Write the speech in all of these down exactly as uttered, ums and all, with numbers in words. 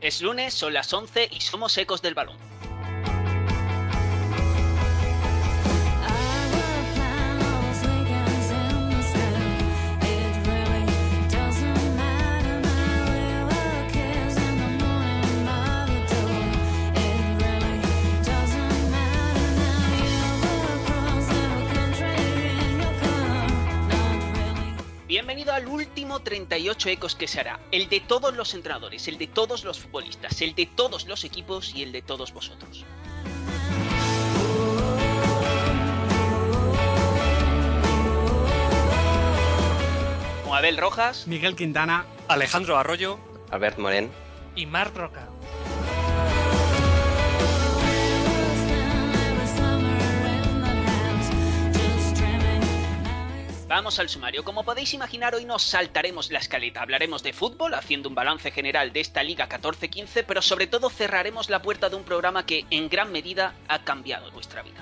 Es lunes, son las once y somos Ecos del Balón. Bienvenido al último treinta y ocho Ecos que se hará, el de todos los entrenadores, el de todos los futbolistas, el de todos los equipos y el de todos vosotros. Con Abel Rojas, Miguel Quintana, Alejandro Arroyo, Albert Morén y Marc Roca. Vamos al sumario. Como podéis imaginar, hoy nos saltaremos la escaleta. Hablaremos de fútbol, haciendo un balance general de esta Liga catorce quince, pero sobre todo cerraremos la puerta de un programa que, en gran medida, ha cambiado nuestra vida.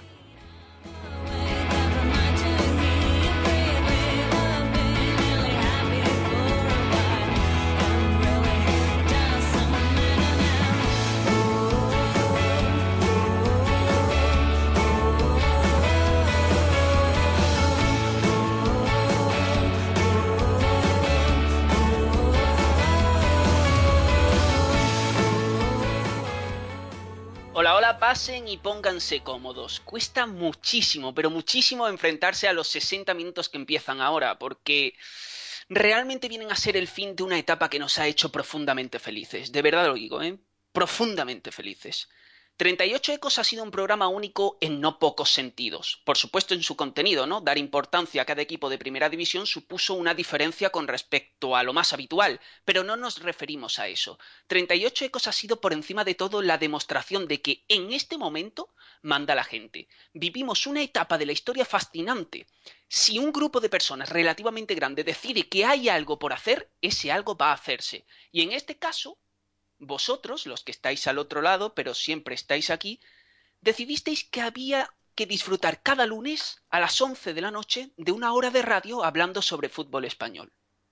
Hola, hola, pasen y pónganse cómodos. Cuesta muchísimo, pero muchísimo enfrentarse a los sesenta minutos que empiezan ahora, porque realmente vienen a ser el fin de una etapa que nos ha hecho profundamente felices. De verdad lo digo, ¿eh? Profundamente felices. treinta y ocho Ecos ha sido un programa único en no pocos sentidos. Por supuesto en su contenido, ¿no? Dar importancia a cada equipo de primera división supuso una diferencia con respecto a lo más habitual, pero no nos referimos a eso. treinta y ocho Ecos ha sido por encima de todo la demostración de que en este momento manda la gente. Vivimos una etapa de la historia fascinante. Si un grupo de personas relativamente grande decide que hay algo por hacer, ese algo va a hacerse. Y en este caso, vosotros, los que estáis al otro lado, pero siempre estáis aquí, decidisteis que había que disfrutar cada lunes a las once de la noche de una hora de radio hablando sobre fútbol español.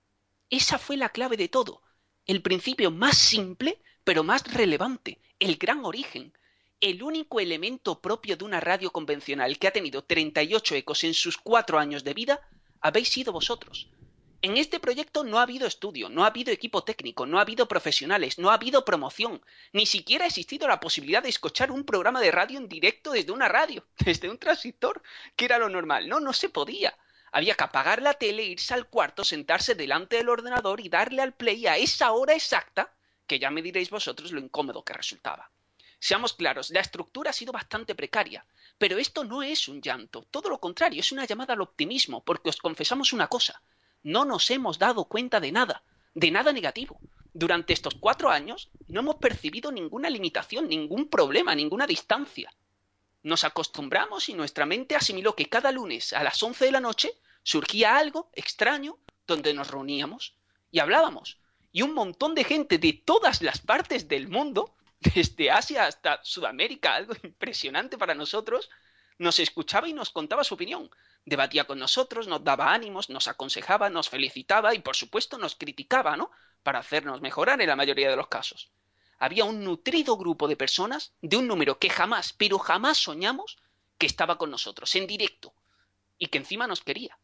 Esa fue la clave de todo, el principio más simple, pero más relevante, el gran origen, el único elemento propio de una radio convencional que ha tenido treinta y ocho ecos en sus cuatro años de vida, habéis sido vosotros. En este proyecto no ha habido estudio, no ha habido equipo técnico, no ha habido profesionales, no ha habido promoción, ni siquiera ha existido la posibilidad de escuchar un programa de radio en directo desde una radio, desde un transistor, que era lo normal. No, no se podía. Había que apagar la tele, irse al cuarto, sentarse delante del ordenador y darle al play a esa hora exacta, que ya me diréis vosotros lo incómodo que resultaba. Seamos claros, la estructura ha sido bastante precaria, pero esto no es un llanto, todo lo contrario, es una llamada al optimismo, porque os confesamos una cosa. No nos hemos dado cuenta de nada, de nada negativo. Durante estos cuatro años no hemos percibido ninguna limitación, ningún problema, ninguna distancia. Nos acostumbramos y nuestra mente asimiló que cada lunes a las once de la noche surgía algo extraño donde nos reuníamos y hablábamos. Y un montón de gente de todas las partes del mundo, desde Asia hasta Sudamérica, algo impresionante para nosotros, nos escuchaba y nos contaba su opinión. Debatía con nosotros, nos daba ánimos, nos aconsejaba, nos felicitaba y por supuesto nos criticaba, ¿no? Para hacernos mejorar en la mayoría de los casos. Había un nutrido grupo de personas de un número que jamás, pero jamás soñamos que estaba con nosotros, en directo, y que encima nos quería.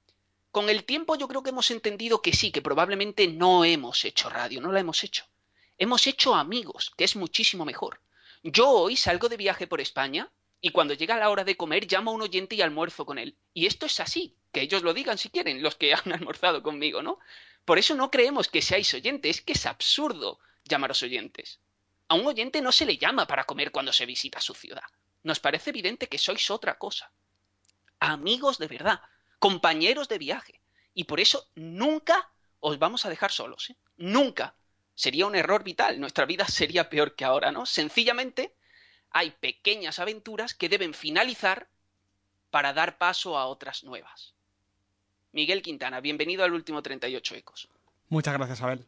Con el tiempo yo creo que hemos entendido que sí, que probablemente no hemos hecho radio, no la hemos hecho. Hemos hecho amigos, que es muchísimo mejor. Yo hoy salgo de viaje por España y cuando llega la hora de comer llamo a un oyente y almuerzo con él. Y esto es así, que ellos lo digan si quieren, los que han almorzado conmigo, ¿no? Por eso no creemos que seáis oyentes, es que es absurdo llamaros oyentes. A un oyente no se le llama para comer cuando se visita su ciudad. Nos parece evidente que sois otra cosa. Amigos de verdad, compañeros de viaje. Y por eso nunca os vamos a dejar solos, ¿eh? Nunca. Sería un error vital, nuestra vida sería peor que ahora, ¿no? Sencillamente hay pequeñas aventuras que deben finalizar para dar paso a otras nuevas. Miguel Quintana, bienvenido al último treinta y ocho Ecos. Muchas gracias, Abel.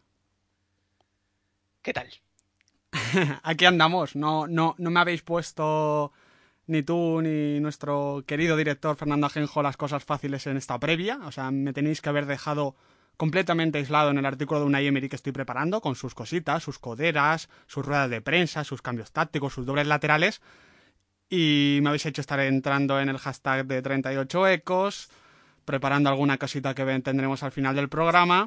¿Qué tal? Aquí andamos. No, no, no me habéis puesto ni tú ni nuestro querido director Fernando Ajenjo las cosas fáciles en esta previa. O sea, me tenéis que haber dejado completamente aislado en el artículo de Unai Emery que estoy preparando, con sus cositas, sus coderas, sus ruedas de prensa, sus cambios tácticos, sus dobles laterales, y me habéis hecho estar entrando en el hashtag de treinta y ocho ecos, preparando alguna cosita que tendremos al final del programa,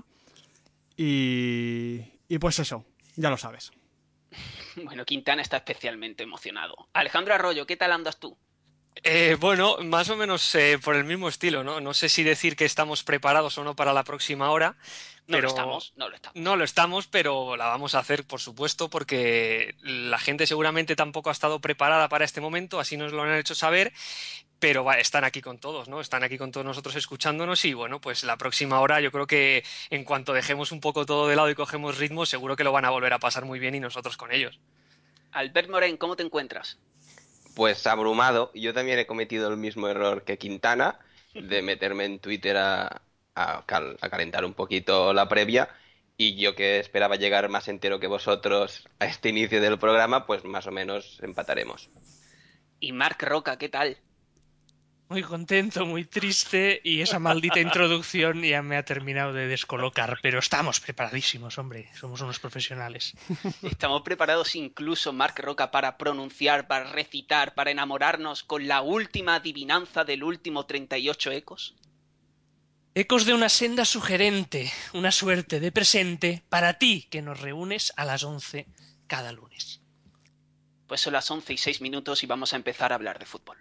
y, y pues eso, ya lo sabes. Bueno, Quintana está especialmente emocionado. Alejandro Arroyo, ¿qué tal andas tú? Eh, bueno, más o menos eh, por el mismo estilo, ¿no? No sé si decir que estamos preparados o no para la próxima hora, No pero lo estamos, no lo estamos. no lo estamos, pero la vamos a hacer, por supuesto, porque la gente seguramente tampoco ha estado preparada para este momento, así nos lo han hecho saber, pero va, están aquí con todos, ¿no? Están aquí con todos nosotros escuchándonos y, bueno, pues la próxima hora yo creo que en cuanto dejemos un poco todo de lado y cogemos ritmo, seguro que lo van a volver a pasar muy bien y nosotros con ellos. Albert Morén, ¿cómo te encuentras? Pues abrumado. Yo también he cometido el mismo error que Quintana, de meterme en Twitter a, a, cal- a calentar un poquito la previa. Y yo que esperaba llegar más entero que vosotros a este inicio del programa, pues más o menos empataremos. Y Marc Roca, ¿qué tal? Muy contento, muy triste, y esa maldita introducción ya me ha terminado de descolocar, pero estamos preparadísimos, hombre, somos unos profesionales. Estamos preparados incluso, Marc Roca, para pronunciar, para recitar, para enamorarnos con la última adivinanza del último treinta y ocho ecos. Ecos de una senda sugerente, una suerte de presente para ti que nos reúnes a las once cada lunes. Pues son las once y seis minutos y vamos a empezar a hablar de fútbol.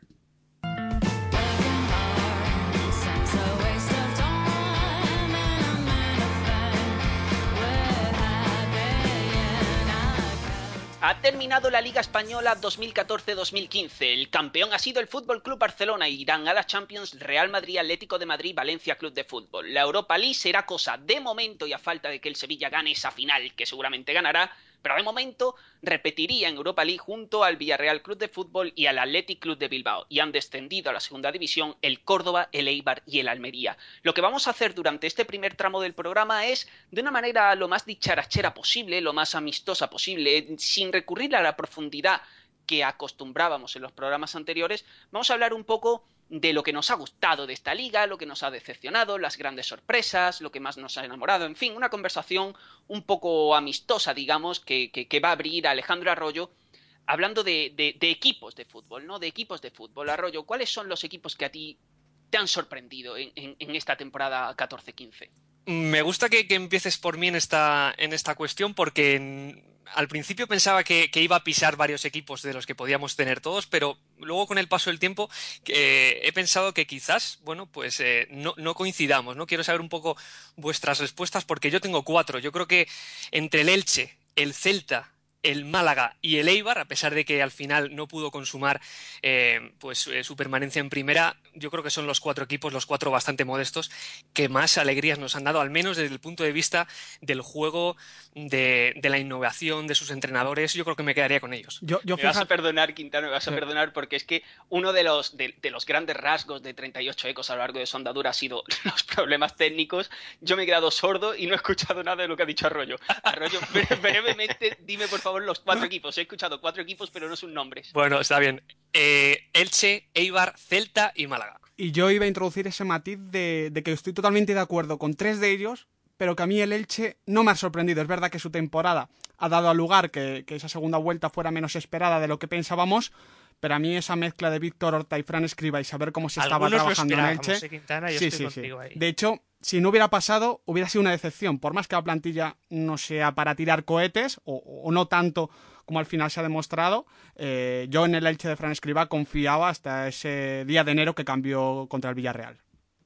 Ha terminado la Liga Española dos mil catorce dos mil quince. El campeón ha sido el Fútbol Club Barcelona y irán a la Champions Real Madrid, Atlético de Madrid, Valencia Club de Fútbol. La Europa League será cosa de momento y a falta de que el Sevilla gane esa final, que seguramente ganará, pero de momento repetiría en Europa League junto al Villarreal Club de Fútbol y al Athletic Club de Bilbao, y han descendido a la segunda división el Córdoba, el Eibar y el Almería. Lo que vamos a hacer durante este primer tramo del programa es, de una manera lo más dicharachera posible, lo más amistosa posible, sin recurrir a la profundidad que acostumbrábamos en los programas anteriores, vamos a hablar un poco de lo que nos ha gustado de esta liga, lo que nos ha decepcionado, las grandes sorpresas, lo que más nos ha enamorado, en fin, una conversación un poco amistosa, digamos, que, que, que va a abrir Alejandro Arroyo hablando de, de, de equipos de fútbol, ¿no? De equipos de fútbol. Arroyo, ¿cuáles son los equipos que a ti te han sorprendido en, en, en esta temporada catorce quince? Me gusta que, que empieces por mí en esta, en esta cuestión porque en, al principio pensaba que, que iba a pisar varios equipos de los que podíamos tener todos, pero luego con el paso del tiempo eh, he pensado que quizás, bueno, pues eh, no, no coincidamos, ¿no? Quiero saber un poco vuestras respuestas porque yo tengo cuatro. Yo creo que entre el Elche, el Celta, el Málaga y el Eibar, a pesar de que al final no pudo consumar eh, pues eh, su permanencia en primera, yo creo que son los cuatro equipos, los cuatro bastante modestos, que más alegrías nos han dado, al menos desde el punto de vista del juego, de, de la innovación, de sus entrenadores. Yo creo que me quedaría con ellos. Yo, yo me fija... vas a perdonar, Quintana, me vas a sí. perdonar, porque es que uno de los, de, de los grandes rasgos de treinta y ocho ecos a lo largo de su andadura ha sido los problemas técnicos. Yo me he quedado sordo y no he escuchado nada de lo que ha dicho Arroyo. Arroyo, bre- brevemente, dime por favor los cuatro equipos. He escuchado cuatro equipos, pero no son nombres. Bueno, está bien. Eh, Elche, Eibar, Celta y Málaga. Y yo iba a introducir ese matiz de, de que estoy totalmente de acuerdo con tres de ellos, pero que a mí el Elche no me ha sorprendido. Es verdad que su temporada ha dado al lugar que, que esa segunda vuelta fuera menos esperada de lo que pensábamos, pero a mí esa mezcla de Víctor Horta y Fran Escribá y saber cómo se estaba Algunos trabajando lo en esperábamos, Elche... ¿eh, Quintana? Yo sí, estoy sí, contigo sí. ahí. De hecho, si no hubiera pasado, hubiera sido una decepción. Por más que la plantilla no sea para tirar cohetes, o, o no tanto como al final se ha demostrado, eh, yo en el Elche de Fran Escribá confiaba hasta ese día de enero que cambió contra el Villarreal.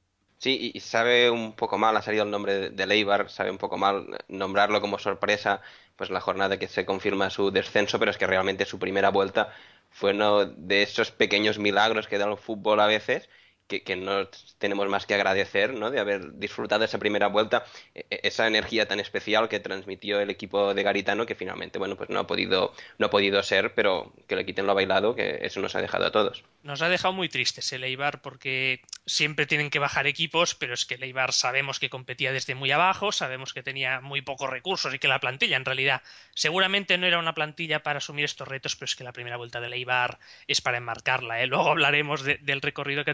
Sí, y sabe un poco mal, ha salido el nombre de, de Eibar, sabe un poco mal nombrarlo como sorpresa, pues la jornada que se confirma su descenso, pero es que realmente su primera vuelta fue uno de esos pequeños milagros que da el fútbol a veces, que, que no tenemos más que agradecer, ¿no? De haber disfrutado esa primera vuelta, esa energía tan especial que transmitió el equipo de Garitano, que finalmente, bueno, pues no ha podido, no ha podido ser, pero que le quiten lo bailado, que eso nos ha dejado a todos. Nos ha dejado muy tristes el Eibar porque siempre tienen que bajar equipos, pero es que el Eibar sabemos que competía desde muy abajo, sabemos que tenía muy pocos recursos y que la plantilla en realidad seguramente no era una plantilla para asumir estos retos, pero es que la primera vuelta del Eibar es para enmarcarla, ¿eh? Luego hablaremos de, del recorrido que ha tenido este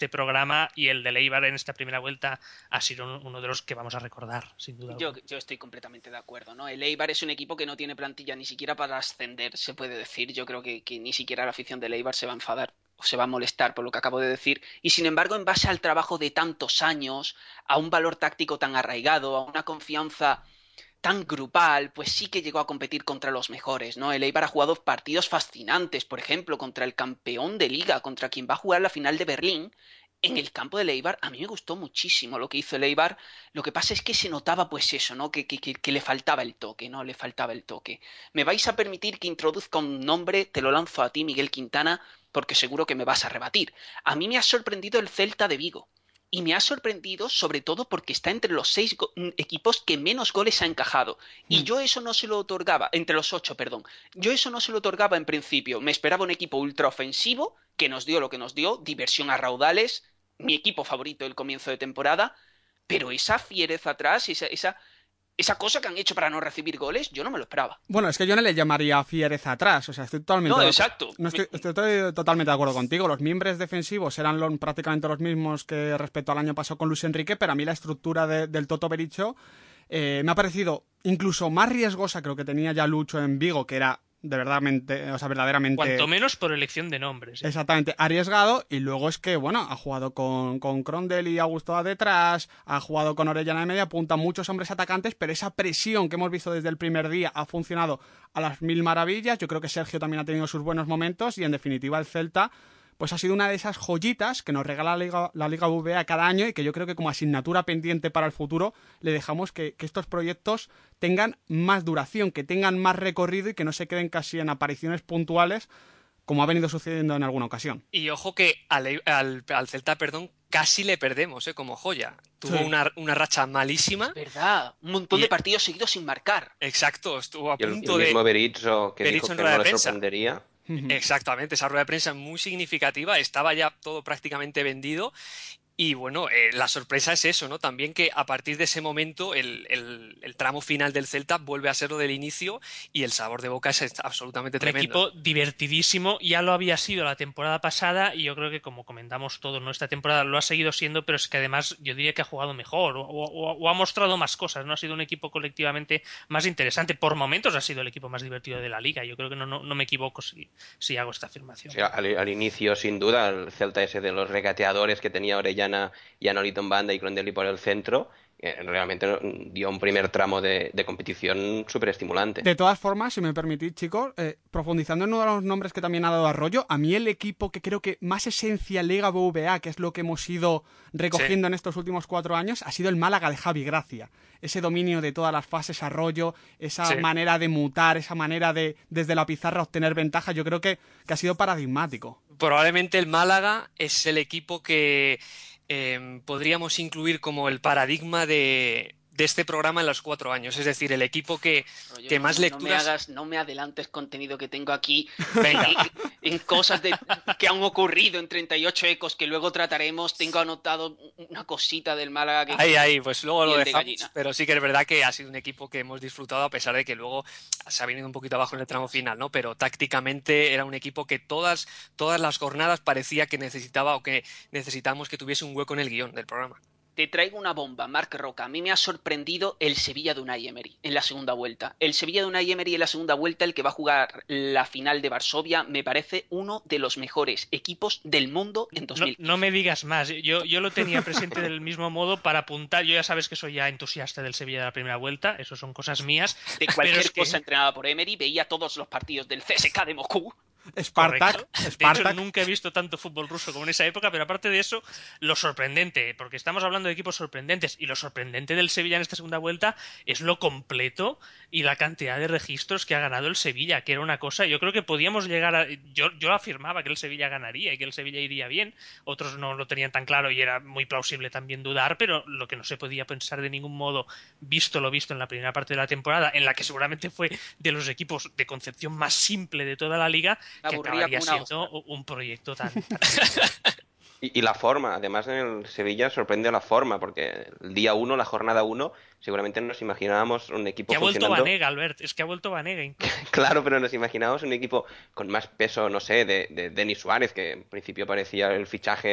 este programa, y el de Eibar en esta primera vuelta ha sido uno de los que vamos a recordar, sin duda. Yo, yo estoy completamente de acuerdo, ¿no? El Eibar es un equipo que no tiene plantilla ni siquiera para ascender, se puede decir. Yo creo que, que ni siquiera la afición del Eibar se va a enfadar o se va a molestar por lo que acabo de decir. Y sin embargo, en base al trabajo de tantos años, a un valor táctico tan arraigado, a una confianza tan grupal, pues sí que llegó a competir contra los mejores, ¿no? El Eibar ha jugado partidos fascinantes, por ejemplo, contra el campeón de liga, contra quien va a jugar la final de Berlín. En el campo del Eibar, a mí me gustó muchísimo lo que hizo el Eibar. Lo que pasa es que se notaba pues eso, ¿no? Que, que, que, que le faltaba el toque, ¿no? Le faltaba el toque. Me vais a permitir que introduzca un nombre, te lo lanzo a ti, Miguel Quintana, porque seguro que me vas a rebatir. A mí me ha sorprendido el Celta de Vigo. Y me ha sorprendido sobre todo porque está entre los seis equipos que menos goles ha encajado. Y mm. yo eso no se lo otorgaba, entre los ocho, perdón. Yo eso no se lo otorgaba en principio. Me esperaba un equipo ultraofensivo, que nos dio lo que nos dio, diversión a raudales, mi equipo favorito del comienzo de temporada, pero esa fiereza atrás, esa, esa, esa cosa que han hecho para no recibir goles, yo no me lo esperaba. Bueno, es que yo no le llamaría fiereza atrás, o sea, estoy totalmente... No, exacto. No estoy, estoy, estoy totalmente de acuerdo contigo. Los miembros defensivos eran lo, prácticamente los mismos que respecto al año pasado con Luis Enrique, pero a mí la estructura de, del Toto Bericho eh, me ha parecido incluso más riesgosa que lo que tenía ya Lucho en Vigo, que era de verdaderamente, o sea, verdaderamente... Cuanto menos por elección de nombres. ¿eh? Exactamente, arriesgado, y luego es que, bueno, ha jugado con, con Crondel y Augusto detrás, ha jugado con Orellana de media punta, muchos hombres atacantes, pero esa presión que hemos visto desde el primer día ha funcionado a las mil maravillas. Yo creo que Sergio también ha tenido sus buenos momentos, y en definitiva el Celta pues ha sido una de esas joyitas que nos regala la Liga, la Liga B B V A cada año, y que yo creo que como asignatura pendiente para el futuro le dejamos que, que estos proyectos tengan más duración, que tengan más recorrido y que no se queden casi en apariciones puntuales como ha venido sucediendo en alguna ocasión. Y ojo que al, al, al Celta, perdón, casi le perdemos, ¿eh? Como joya. Tuvo sí. una, una racha malísima. Es verdad, un montón y... de partidos seguidos sin marcar. Exacto, estuvo a y el, punto el de... mismo Berizzo que Berizzo dijo que no le sorprendería. Exactamente, esa rueda de prensa muy significativa, estaba ya todo prácticamente vendido. Y bueno, eh, la sorpresa es eso, ¿no? También que a partir de ese momento el, el, el tramo final del Celta vuelve a ser lo del inicio, y el sabor de boca es absolutamente tremendo. Un equipo divertidísimo, ya lo había sido la temporada pasada, y yo creo que, como comentamos todos, ¿no? Esta temporada lo ha seguido siendo, pero es que además yo diría que ha jugado mejor o, o, o ha mostrado más cosas, ¿no? Ha sido un equipo colectivamente más interesante. Por momentos ha sido el equipo más divertido de la liga. Yo creo que no, no, no me equivoco si, si hago esta afirmación. Sí, al, al inicio, sin duda, el Celta ese de los regateadores que tenía Orellana y Anolito en banda y Crondelli por el centro, eh, realmente dio un primer tramo de, de competición súper estimulante. De todas formas, si me permitís, chicos, eh, profundizando en uno de los nombres que también ha dado Arroyo, a mí el equipo que creo que más esencia Liga B V A, que es lo que hemos ido recogiendo sí. en estos últimos cuatro años, ha sido el Málaga de Javi Gracia. Ese dominio de todas las fases, Arroyo, esa sí. manera de mutar, esa manera de desde la pizarra obtener ventaja, yo creo que, que ha sido paradigmático. Probablemente el Málaga es el equipo que Eh, podríamos incluir como el paradigma de, de este programa en los cuatro años, es decir, el equipo que, Rollo, que más no, lecturas... No me, hagas, no me adelantes contenido que tengo aquí en, en cosas de, que han ocurrido en treinta y ocho ecos que luego trataremos. Tengo anotado una cosita del Málaga que... Ahí, ahí, pues luego lo dejamos, de pero sí que es verdad que ha sido un equipo que hemos disfrutado, a pesar de que luego se ha venido un poquito abajo en el tramo final, ¿no? Pero tácticamente era un equipo que todas, todas las jornadas parecía que necesitaba o que necesitamos que tuviese un hueco en el guión del programa. Te traigo una bomba, Marc Roca. A mí me ha sorprendido el Sevilla de Unai Emery en la segunda vuelta. El Sevilla de Unai Emery en la segunda vuelta, el que va a jugar la final de Varsovia, me parece uno de los mejores equipos del mundo en dos mil. No, no me digas más. Yo, yo lo tenía presente del mismo modo para apuntar. Yo ya sabes que soy ya entusiasta del Sevilla de la primera vuelta. Eso son cosas mías. De cualquier es cosa que... entrenada por Emery, veía todos los partidos del C S K de Moscú. Spartak, Spartak. De hecho, nunca he visto tanto fútbol ruso como en esa época, pero aparte de eso, lo sorprendente, porque estamos hablando de equipos sorprendentes, y lo sorprendente del Sevilla en esta segunda vuelta es lo completo y la cantidad de registros que ha ganado el Sevilla, que era una cosa, yo creo que podíamos llegar a... Yo, yo afirmaba que el Sevilla ganaría y que el Sevilla iría bien, otros no lo tenían tan claro y era muy plausible también dudar, pero lo que no se podía pensar de ningún modo, visto lo visto en la primera parte de la temporada, en la que seguramente fue de los equipos de concepción más simple de toda la liga, que acabaría siendo un proyecto tan... tan... y, y la forma, además en el Sevilla sorprende la forma, porque el día uno, la jornada uno, seguramente nos imaginábamos un equipo que ha vuelto funcionando... Vanega, Albert, es que ha vuelto Vanega. Claro, pero nos imaginábamos un equipo con más peso, no sé, de, de Denis Suárez, que en principio parecía el fichaje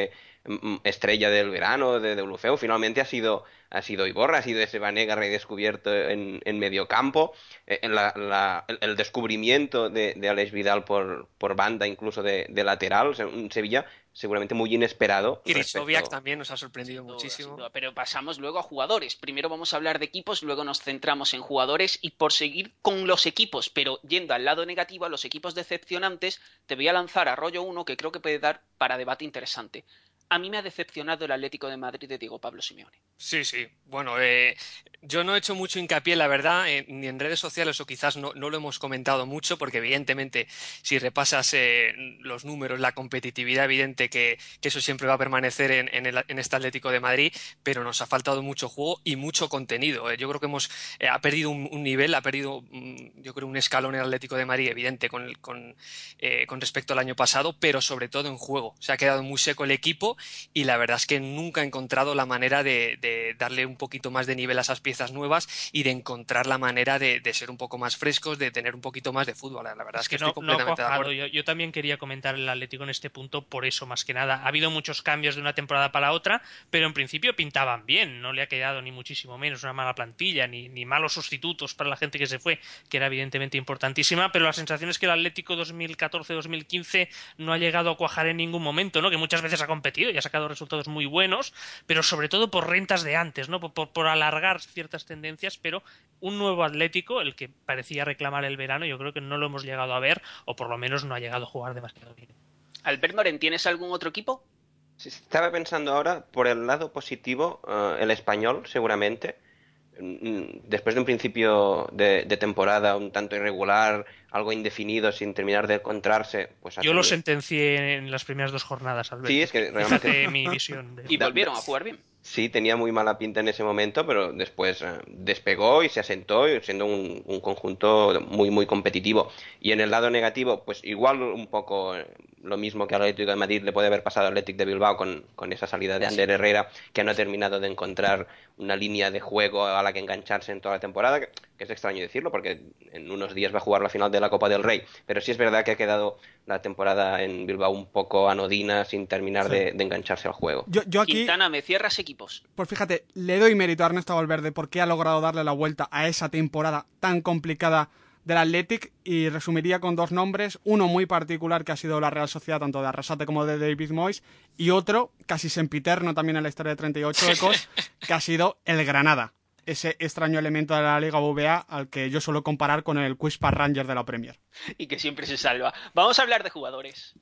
estrella del verano, de Deulofeu, finalmente ha sido, ha sido Iborra, ha sido ese Banega redescubierto en, en medio campo, eh, en la, la, el, el descubrimiento de, de Alex Vidal por, por banda, incluso de, de lateral, o sea, un Sevilla seguramente muy inesperado. Krychowiak respecto... también nos ha sorprendido Sin duda, muchísimo. sin duda. Pero pasamos luego a jugadores. Primero vamos a hablar de equipos, luego nos centramos en jugadores y por seguir con los equipos, pero yendo al lado negativo, a los equipos decepcionantes, te voy a lanzar a rollo uno que creo que puede dar para debate interesante. A mí me ha decepcionado el Atlético de Madrid de Diego Pablo Simeone. Sí, sí. Bueno, eh, yo no he hecho mucho hincapié, la verdad, en, ni en redes sociales o quizás no, no lo hemos comentado mucho, porque evidentemente si repasas eh, los números, la competitividad, evidente que, que eso siempre va a permanecer en, en, el, en este Atlético de Madrid, pero nos ha faltado mucho juego y mucho contenido. Eh, yo creo que hemos eh, ha perdido un, un nivel, ha perdido, mm, yo creo, un escalón en el Atlético de Madrid, evidente, con, con, eh, con respecto al año pasado, pero sobre todo en juego. Se ha quedado muy seco el equipo y la verdad es que nunca he encontrado la manera de, de darle un poquito más de nivel a esas piezas nuevas y de encontrar la manera de, de ser un poco más frescos, de tener un poquito más de fútbol. La verdad es, es que, que no, estoy completamente no de acuerdo. Yo, yo también quería comentar el Atlético en este punto por eso, más que nada. Ha habido muchos cambios de una temporada para la otra, pero en principio pintaban bien. No le ha quedado ni muchísimo menos una mala plantilla, ni, ni malos sustitutos para la gente que se fue, que era evidentemente importantísima, pero la sensación es que el Atlético dos mil catorce dos mil quince no ha llegado a cuajar en ningún momento, ¿no? Que muchas veces ha competido y ha sacado resultados muy buenos, pero sobre todo por rentas de antes, ¿no? Por, por, por alargar ciertas tendencias, pero un nuevo Atlético, el que parecía reclamar el verano, yo creo que no lo hemos llegado a ver, o por lo menos no ha llegado a jugar demasiado bien. Albert Moren, ¿tienes algún otro equipo? Estaba pensando ahora, por el lado positivo, uh, el Español, seguramente. Después de un principio de, de temporada un tanto irregular, algo indefinido, sin terminar de encontrarse, pues... Yo sido... lo sentencié en las primeras dos jornadas, Alberto. Sí, es que realmente... Fíjate mi visión. De... Y volvieron a jugar bien. Sí, tenía muy mala pinta en ese momento, pero después eh, despegó y se asentó, siendo un, un conjunto muy, muy competitivo. Y en el lado negativo, pues igual un poco eh, lo mismo que al Atlético de Madrid le puede haber pasado al Athletic de Bilbao con, con esa salida de Ander Herrera, que no ha terminado de encontrar una línea de juego a la que engancharse en toda la temporada, que, que es extraño decirlo, porque en unos días va a jugar la final de la Copa del Rey. Pero sí es verdad que ha quedado la temporada en Bilbao un poco anodina, sin terminar sí. de, de engancharse al juego. Yo, yo aquí... Quintana, ¿me cierras equipos? Pues fíjate, le doy mérito a Ernesto Valverde porque ha logrado darle la vuelta a esa temporada tan complicada del Athletic y resumiría con dos nombres, uno muy particular que ha sido la Real Sociedad tanto de Arrasate como de David Moyes y otro casi sempiterno también en la historia de treinta y ocho ecos que ha sido el Granada, ese extraño elemento de la Liga B B A al que yo suelo comparar con el Queen's Park Rangers de la Premier. Y que siempre se salva. Vamos a hablar de jugadores.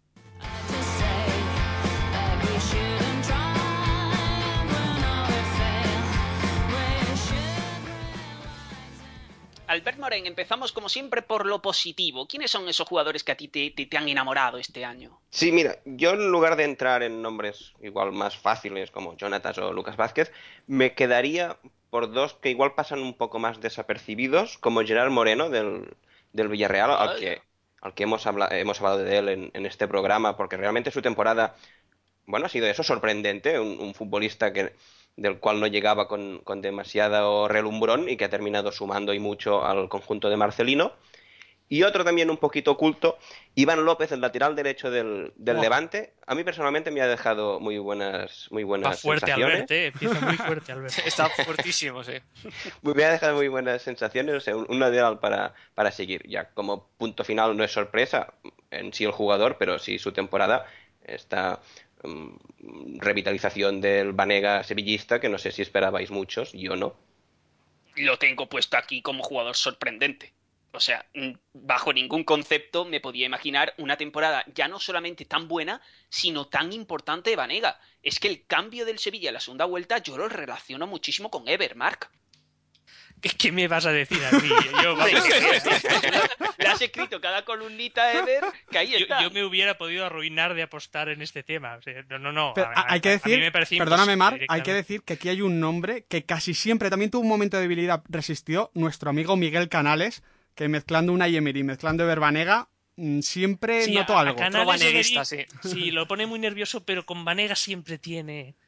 Albert Moren, empezamos como siempre por lo positivo. ¿Quiénes son esos jugadores que a ti te, te, te han enamorado este año? Sí, mira, yo en lugar de entrar en nombres igual más fáciles como Jonatas o Lucas Vázquez, me quedaría por dos que igual pasan un poco más desapercibidos, como Gerard Moreno del, del Villarreal, al que, al que hemos, habla, hemos hablado de él en, en este programa, porque realmente su temporada, bueno, ha sido eso, sorprendente, un, un futbolista que... del cual no llegaba con, con demasiado relumbrón y que ha terminado sumando y mucho al conjunto de Marcelino. Y otro también un poquito oculto, Iván López, el lateral derecho del, del oh. Levante. A mí personalmente me ha dejado muy buenas, muy buenas Está fuerte, sensaciones. Albert, eh. Empieza muy fuerte, Albert. Está fuertísimo, sí. Me ha dejado muy buenas sensaciones, o sea, un lateral para, para seguir. Ya como punto final no es sorpresa en sí el jugador, pero sí su temporada está... revitalización del Banega sevillista que no sé si esperabais muchos, yo no. Lo tengo puesto aquí como jugador sorprendente. O sea, bajo ningún concepto me podía imaginar una temporada ya no solamente tan buena, sino tan importante de Banega. Es que el cambio del Sevilla en la segunda vuelta yo lo relaciono muchísimo con Ever, Marc. ¿Qué me vas a decir a mí? Yo, vamos, le has escrito cada columnita, Ever, que ahí está. Yo, yo me hubiera podido arruinar de apostar en este tema. O sea, no, no, no. Pero a, hay que decir, a mí me perdóname, Marc, hay que decir que aquí hay un nombre que casi siempre también tuvo un momento de debilidad, resistió nuestro amigo Miguel Canales, que mezclando una Emery, mezclando Ever Banega, siempre sí, notó a, algo. A Otro baneguista, sí. Sí, lo pone muy nervioso, pero con Banega siempre tiene...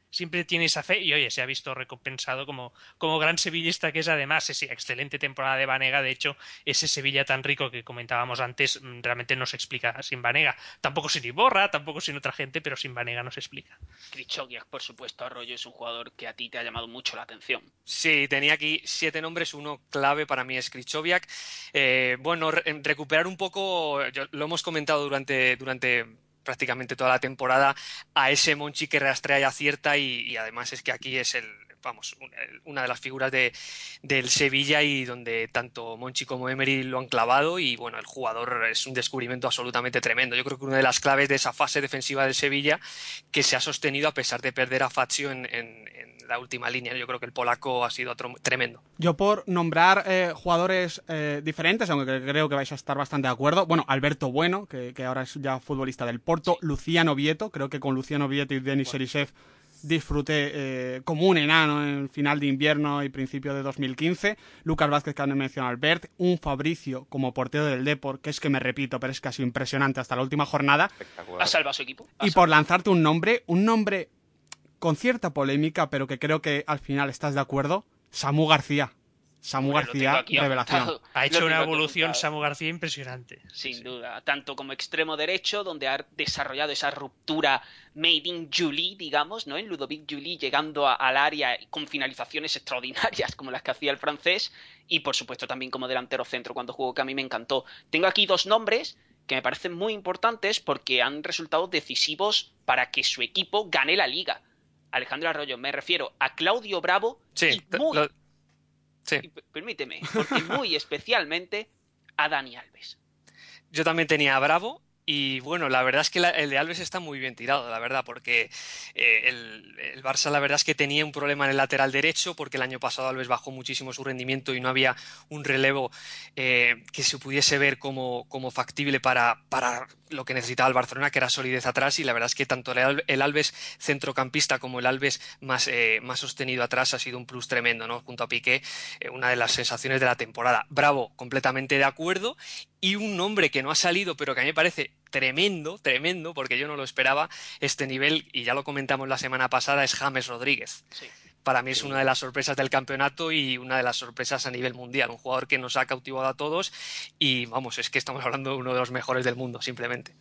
siempre tiene esa fe y oye, se ha visto recompensado como, como gran sevillista que es además. Esa excelente temporada de Banega. De hecho, ese Sevilla tan rico que comentábamos antes realmente no se explica sin Banega. Tampoco sin Iborra, tampoco sin otra gente, pero sin Banega no se explica. Krychowiak, por supuesto, Arroyo es un jugador que a ti te ha llamado mucho la atención. Sí, tenía aquí siete nombres, uno clave para mí es Krychowiak. Eh, bueno, re recuperar un poco, yo, lo hemos comentado durante, durante prácticamente toda la temporada, a ese Monchi que rastrea y acierta y, y además es que aquí es el, vamos, una de las figuras de, del Sevilla y donde tanto Monchi como Emery lo han clavado y bueno, el jugador es un descubrimiento absolutamente tremendo. Yo creo que una de las claves de esa fase defensiva del Sevilla que se ha sostenido a pesar de perder a Fazio en, en, en la última línea. Yo creo que el polaco ha sido otro tremendo. Yo por nombrar eh, jugadores eh, diferentes, aunque creo que vais a estar bastante de acuerdo, bueno, Alberto Bueno, que, que ahora es ya futbolista del Porto, sí. Luciano Vieto, creo que con Luciano Vieto y Denis bueno. Serisev disfruté eh, como un enano en final de invierno y principio de dos mil quince. Lucas Vázquez, que han mencionado Albert, un Fabricio como portero del Depor, que es que me repito, pero es casi impresionante hasta la última jornada. Ha salvado su equipo. Y por lanzarte un nombre, un nombre con cierta polémica, pero que creo que al final estás de acuerdo, Samu García. Samu Hombre, García, revelación. Apuntado. Ha hecho Lo una tengo evolución apuntado. Samu García impresionante. Sin sí. duda, tanto como extremo derecho, donde ha desarrollado esa ruptura made in Julie, digamos, ¿no? En Ludovic Julie, llegando a, al área con finalizaciones extraordinarias como las que hacía el francés, y por supuesto también como delantero centro cuando jugó, que a mí me encantó. Tengo aquí dos nombres que me parecen muy importantes porque han resultado decisivos para que su equipo gane la Liga. Alejandro Arroyo, me refiero a Claudio Bravo sí, y muy... lo... Sí. Y, permíteme, porque muy especialmente a Dani Alves. Yo también tenía a Bravo y bueno, la verdad es que la, el de Alves está muy bien tirado, la verdad, porque eh, el, el Barça la verdad es que tenía un problema en el lateral derecho porque el año pasado Alves bajó muchísimo su rendimiento y no había un relevo eh, que se pudiese ver como, como factible para, para lo que necesitaba el Barcelona, que era solidez atrás, y la verdad es que tanto el, el Alves centrocampista como el Alves más, eh, más sostenido atrás ha sido un plus tremendo, ¿no? Junto a Piqué, eh, una de las sensaciones de la temporada. Bravo, completamente de acuerdo. Y un nombre que no ha salido, pero que a mí me parece tremendo, tremendo, porque yo no lo esperaba, este nivel, y ya lo comentamos la semana pasada, es James Rodríguez. Sí. Para mí es sí. una de las sorpresas del campeonato y una de las sorpresas a nivel mundial. Un jugador que nos ha cautivado a todos y, vamos, es que estamos hablando de uno de los mejores del mundo, simplemente.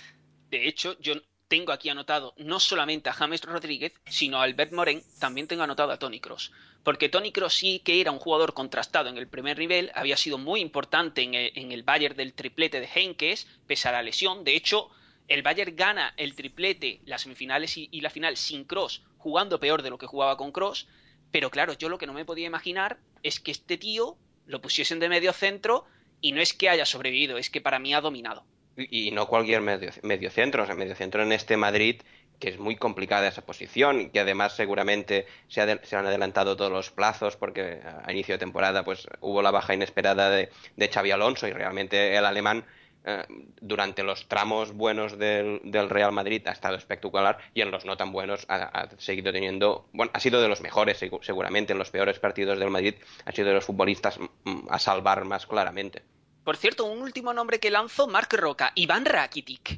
De hecho, yo tengo aquí anotado no solamente a James Rodríguez, sino a Albert Morén, también tengo anotado a Toni Kroos. Porque Toni Kroos sí que era un jugador contrastado en el primer nivel, había sido muy importante en el, en el Bayern del triplete de Heynckes, pese a la lesión. De hecho, el Bayern gana el triplete, las semifinales y, y la final sin Kroos, jugando peor de lo que jugaba con Kroos. Pero claro, yo lo que no me podía imaginar es que este tío lo pusiesen de medio centro y no es que haya sobrevivido, es que para mí ha dominado. Y, y no cualquier medio, medio centro, o sea, medio centro en este Madrid, que es muy complicada esa posición, que además seguramente se, ha se han adelantado todos los plazos porque a inicio de temporada pues hubo la baja inesperada de, de Xabi Alonso y realmente el alemán eh, durante los tramos buenos del, del Real Madrid ha estado espectacular y en los no tan buenos ha, ha seguido teniendo, bueno, ha sido de los mejores seguramente, en los peores partidos del Madrid ha sido de los futbolistas a salvar más claramente. Por cierto, un último nombre que lanzo, Marc Roca, Iván Rakitic.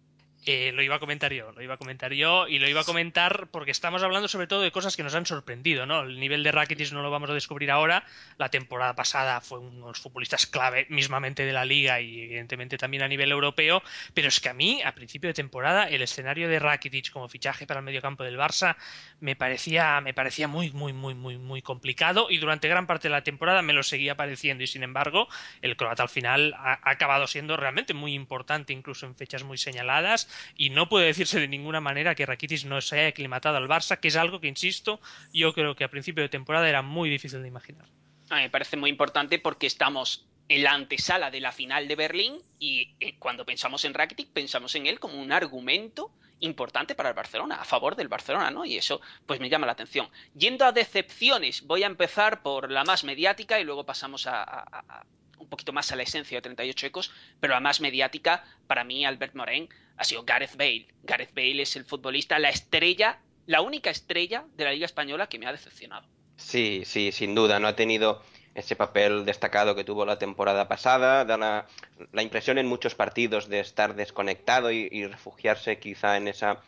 Eh, lo iba a comentar yo, lo iba a comentar yo y lo iba a comentar porque estamos hablando sobre todo de cosas que nos han sorprendido, ¿no? El nivel de Rakitic no lo vamos a descubrir ahora. La temporada pasada fue uno de los futbolistas clave mismamente de la liga y evidentemente también a nivel europeo, pero es que a mí, a principio de temporada, el escenario de Rakitic como fichaje para el mediocampo del Barça me parecía, me parecía muy, muy, muy, muy, muy complicado y durante gran parte de la temporada me lo seguía pareciendo y sin embargo el croata al final ha, ha acabado siendo realmente muy importante incluso en fechas muy señaladas. Y no puede decirse de ninguna manera que Rakitic no se haya aclimatado al Barça, que es algo que, insisto, yo creo que a principio de temporada era muy difícil de imaginar. A mí me parece muy importante porque estamos en la antesala de la final de Berlín y cuando pensamos en Rakitic pensamos en él como un argumento importante para el Barcelona, a favor del Barcelona, ¿no? Y eso pues me llama la atención. Yendo a decepciones, voy a empezar por la más mediática y luego pasamos a... a, a un poquito más a la esencia de treinta y ocho ecos, pero la más mediática, para mí, Albert Morén, ha sido Gareth Bale. Gareth Bale es el futbolista, la estrella, la única estrella de la Liga Española que me ha decepcionado. Sí, sí, sin duda, no ha tenido ese papel destacado que tuvo la temporada pasada, da la, la impresión en muchos partidos de estar desconectado y, y refugiarse quizá en esa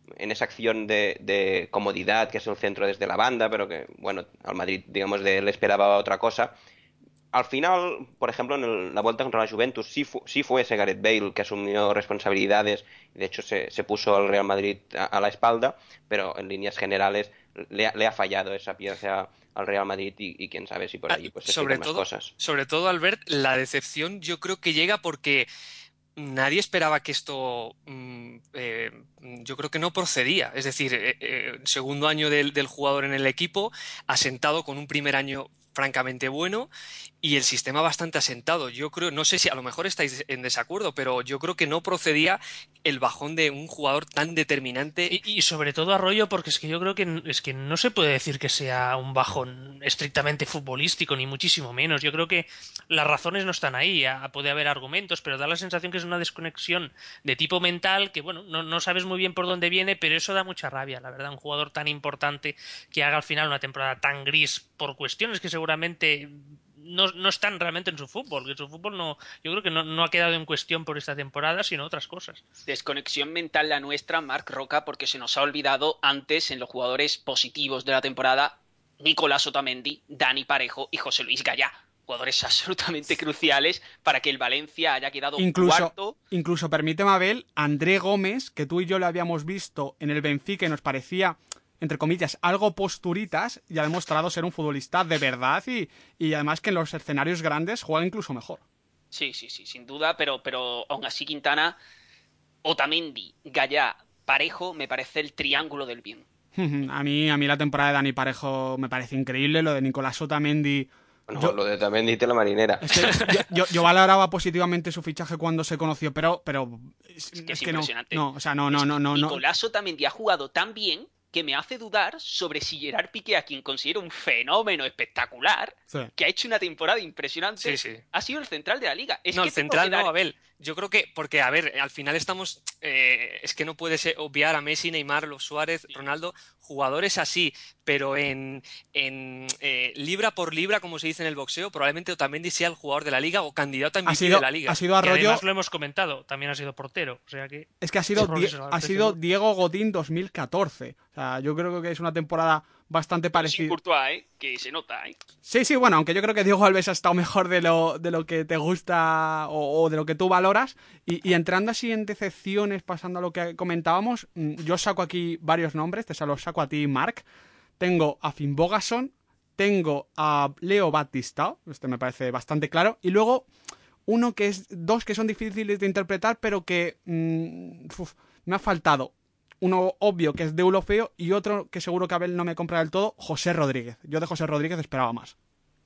en esa acción de, de comodidad, que es el centro desde la banda, pero que, bueno, al Madrid, digamos, de él esperaba otra cosa. Al final, por ejemplo, en el- la vuelta contra la Juventus sí, fu- sí fue ese Gareth Bale que asumió responsabilidades y de hecho se, se puso al Real Madrid a, a la espalda, pero en líneas generales le, ha- le ha fallado esa pieza al Real Madrid y, y quién sabe si por Ah, ahí pues se sobre explican más todo, cosas. sobre todo, Albert, la decepción yo creo que llega porque nadie esperaba que esto, mm, eh, yo creo que no procedía. Es decir, eh, eh, segundo año del, del jugador en el equipo, asentado con un primer año francamente bueno y el sistema bastante asentado. Yo creo, no sé si a lo mejor estáis en desacuerdo, pero yo creo que no procedía el bajón de un jugador tan determinante. Y, y sobre todo Arroyo, porque es que yo creo que n- es que no se puede decir que sea un bajón estrictamente futbolístico, ni muchísimo menos. Yo creo que las razones no están ahí. A- puede haber argumentos, pero da la sensación que es una desconexión de tipo mental que, bueno, no, no sabes muy bien por dónde viene, pero eso da mucha rabia, la verdad. Un jugador tan importante que haga al final una temporada tan gris por cuestiones que seguramente no, no están realmente en su fútbol, que su fútbol no, yo creo que no, no ha quedado en cuestión por esta temporada, sino otras cosas. Desconexión mental la nuestra, Marc Roca, porque se nos ha olvidado antes en los jugadores positivos de la temporada, Nicolás Otamendi, Dani Parejo y José Luis Gallá. Jugadores absolutamente cruciales para que el Valencia haya quedado Incluso, cuarto. incluso permíteme, Abel, André Gómez, que tú y yo le habíamos visto en el Benfica y nos parecía, entre comillas, algo posturitas, y ha demostrado ser un futbolista de verdad y, y además que en los escenarios grandes juega incluso mejor. Sí, sí, sí, sin duda, pero, pero aún así Quintana, Otamendi, Gallá, Parejo, me parece el triángulo del bien. A mí, a mí la temporada de Dani Parejo me parece increíble, lo de Nicolás Otamendi. No, Yo, lo de también dite la marinera. es que yo, yo, yo valoraba positivamente su fichaje cuando se conoció, pero, pero es, Es que es es que no, impresionante. no, o sea, no, Es no, no, que no, no. Nicolás Otamendi ha jugado tan bien que me hace dudar sobre si Gerard Piqué, a quien considero un fenómeno espectacular, Sí. que ha hecho una temporada impresionante, Sí, sí. ha sido el central de la liga. Es No, que el tengo central que dar... no, Abel. Yo creo que, porque, a ver, al final estamos. Eh, es que no puedes eh, obviar a Messi, Neymar, Luis Suárez, Ronaldo, jugadores así, pero en, en eh, libra por libra, como se dice en el boxeo, probablemente Otamendi sea el jugador de la liga o candidato a Ha M V P sido, de la liga. ha sido Que Arroyo. además lo hemos comentado, también ha sido portero, o sea que Es que ha sido, Por Die- eso, ha estoy sido seguro. Diego Godín dos mil catorce. O sea, yo creo que es una temporada bastante Pero sin parecida. Courtois, ¿eh? Que se nota, ¿eh? Sí, sí, bueno, aunque yo creo que Diego Alves ha estado mejor de lo, de lo que te gusta o, o de lo que tú valoras. Y, y entrando así en decepciones, pasando a lo que comentábamos, mm, yo saco aquí varios nombres, te se los saco a ti, Marc. Tengo a Finn Bogason, tengo a Leo Batistao, este me parece bastante claro, y luego uno que es, dos que son difíciles de interpretar, pero que mm, uf, me ha faltado. Uno obvio que es Deulofeo y otro que seguro que Abel no me compra del todo, José Rodríguez. Yo de José Rodríguez esperaba más.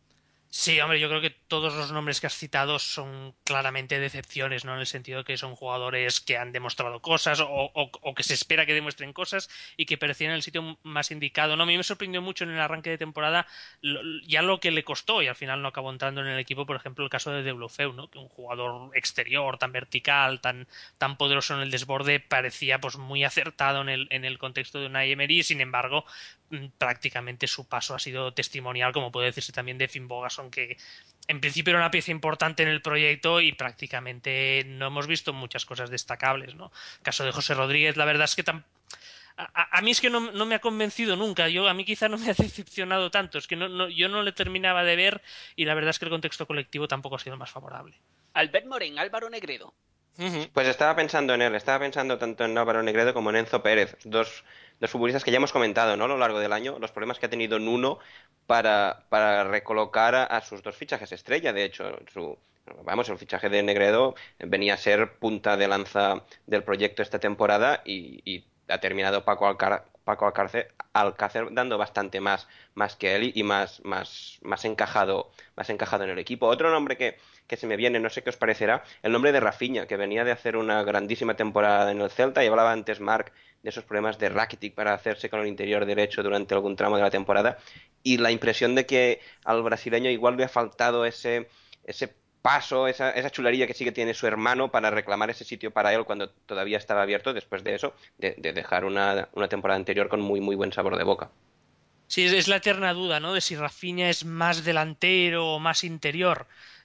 sí, hombre, yo creo que todos los nombres que has citado son claramente decepciones, ¿no? En el sentido que son jugadores que han demostrado cosas o, o- o que se espera que demuestren cosas y que parecían en el sitio más indicado, ¿no? A mí me sorprendió mucho en el arranque de temporada lo- ya lo que le costó y al final no acabó entrando en el equipo, por ejemplo, el caso de Deulofeu, ¿no? Que un jugador exterior tan vertical, tan, tan poderoso en el desborde, parecía pues muy acertado en el, en el contexto de Unai Emery, sin embargo, mm, prácticamente su paso ha sido testimonial, como puede decirse también de Finn Bogason, que en principio era una pieza importante en el proyecto y prácticamente no hemos visto muchas cosas destacables, ¿no? El caso de José Rodríguez, la verdad es que tam- a, a mí es que no, no me ha convencido nunca. Yo a mí quizá no me ha decepcionado tanto. Es que no, no- yo no le terminaba de ver y la verdad es que el contexto colectivo tampoco ha sido el más favorable. Albert Morén, Álvaro Negredo. Ujú. Pues estaba pensando en él, estaba pensando tanto en Álvaro Negredo como en Enzo Pérez, dos, dos futbolistas que ya hemos comentado, ¿no? A lo largo del año, los problemas que ha tenido Nuno para, para recolocar a, a sus dos fichajes estrella. De hecho, su, vamos, el fichaje de Negredo venía a ser punta de lanza del proyecto esta temporada y, y ha terminado Paco Alcar Paco Alcácer, Alcácer dando bastante más, más que él y más, más, más encajado, más encajado en el equipo. Otro nombre que, que se me viene, no sé qué os parecerá, el nombre de Rafinha, que venía de hacer una grandísima temporada en el Celta, y hablaba antes Marc de esos problemas de Rakitic para hacerse con el interior derecho durante algún tramo de la temporada, y la impresión de que al brasileño igual le ha faltado ese, ese paso, esa, esa chulería que sí que tiene su hermano para reclamar ese sitio para él cuando todavía estaba abierto después de eso, de, de dejar una, una temporada anterior con muy muy buen sabor de boca. Sí, es, es la eterna duda, ¿no? De si Rafinha es más delantero o más interior.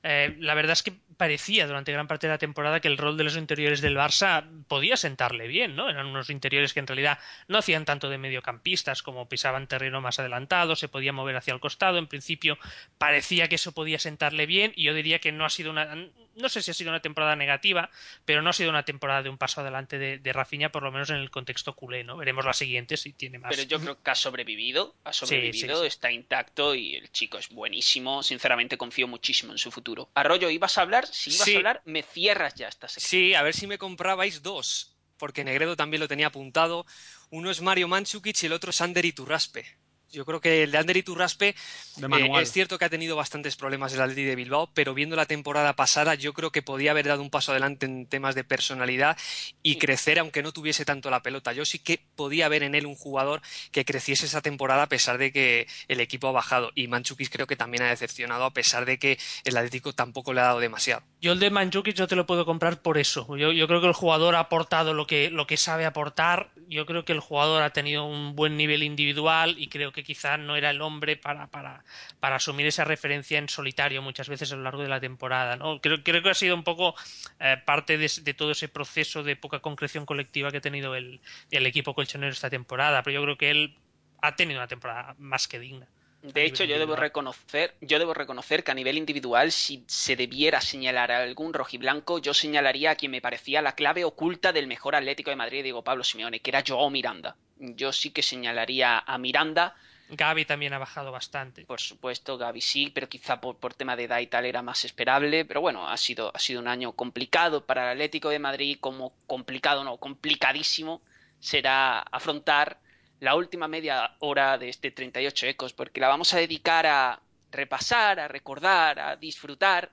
eh, la verdad es que parecía durante gran parte de la temporada que el rol de los interiores del Barça podía sentarle bien, ¿no? Eran unos interiores que en realidad no hacían tanto de mediocampistas, como pisaban terreno más adelantado, se podía mover hacia el costado. En principio parecía que eso podía sentarle bien, y yo diría que no ha sido una... No sé si ha sido una temporada negativa, pero no ha sido una temporada de un paso adelante de, de Rafinha, por lo menos en el contexto culé, ¿no? Veremos la siguiente si tiene más. Pero yo creo que ha sobrevivido, ha sobrevivido, Sí, sí, sí. está intacto y el chico es buenísimo. Sinceramente confío muchísimo en su futuro. Arroyo, ¿ibas a hablar? Si ibas Sí. a hablar, me cierras ya esta sección. Sí, a ver si me comprabais dos, porque Negredo también lo tenía apuntado. Uno es Mario Mandžukić y el otro es Ander Iturraspe. Yo creo que el de Ander Iturraspe De eh, manual. es cierto que ha tenido bastantes problemas el Athletic de Bilbao, pero viendo la temporada pasada yo creo que podía haber dado un paso adelante en temas de personalidad y crecer aunque no tuviese tanto la pelota. Yo sí que podía ver en él un jugador que creciese esa temporada a pesar de que el equipo ha bajado, y Mandžukić creo que también ha decepcionado a pesar de que el Atlético tampoco le ha dado demasiado. Yo el de Mandžukić no te lo puedo comprar por eso. Yo, yo creo que el jugador ha aportado lo que, lo que sabe aportar. Yo creo que el jugador ha tenido un buen nivel individual y creo que quizá no era el hombre para, para, para asumir esa referencia en solitario muchas veces a lo largo de la temporada, ¿no? Creo, creo que ha sido un poco eh, parte de, de todo ese proceso de poca concreción colectiva que ha tenido el, el equipo colchonero esta temporada, pero yo creo que él ha tenido una temporada más que digna. De hecho, yo debo reconocer, yo debo reconocer que a nivel individual, si se debiera señalar a algún rojiblanco, yo señalaría a quien me parecía la clave oculta del mejor Atlético de Madrid, digo Pablo Simeone, que era Joao Miranda. Yo sí que señalaría a Miranda. Gavi también ha bajado bastante. Por supuesto, Gavi sí, pero quizá por, por tema de edad y tal era más esperable. Pero bueno, ha sido, ha sido un año complicado para el Atlético de Madrid, como complicado, no, complicadísimo será afrontar la última media hora de este treinta y ocho Ecos, porque la vamos a dedicar a repasar, a recordar, a disfrutar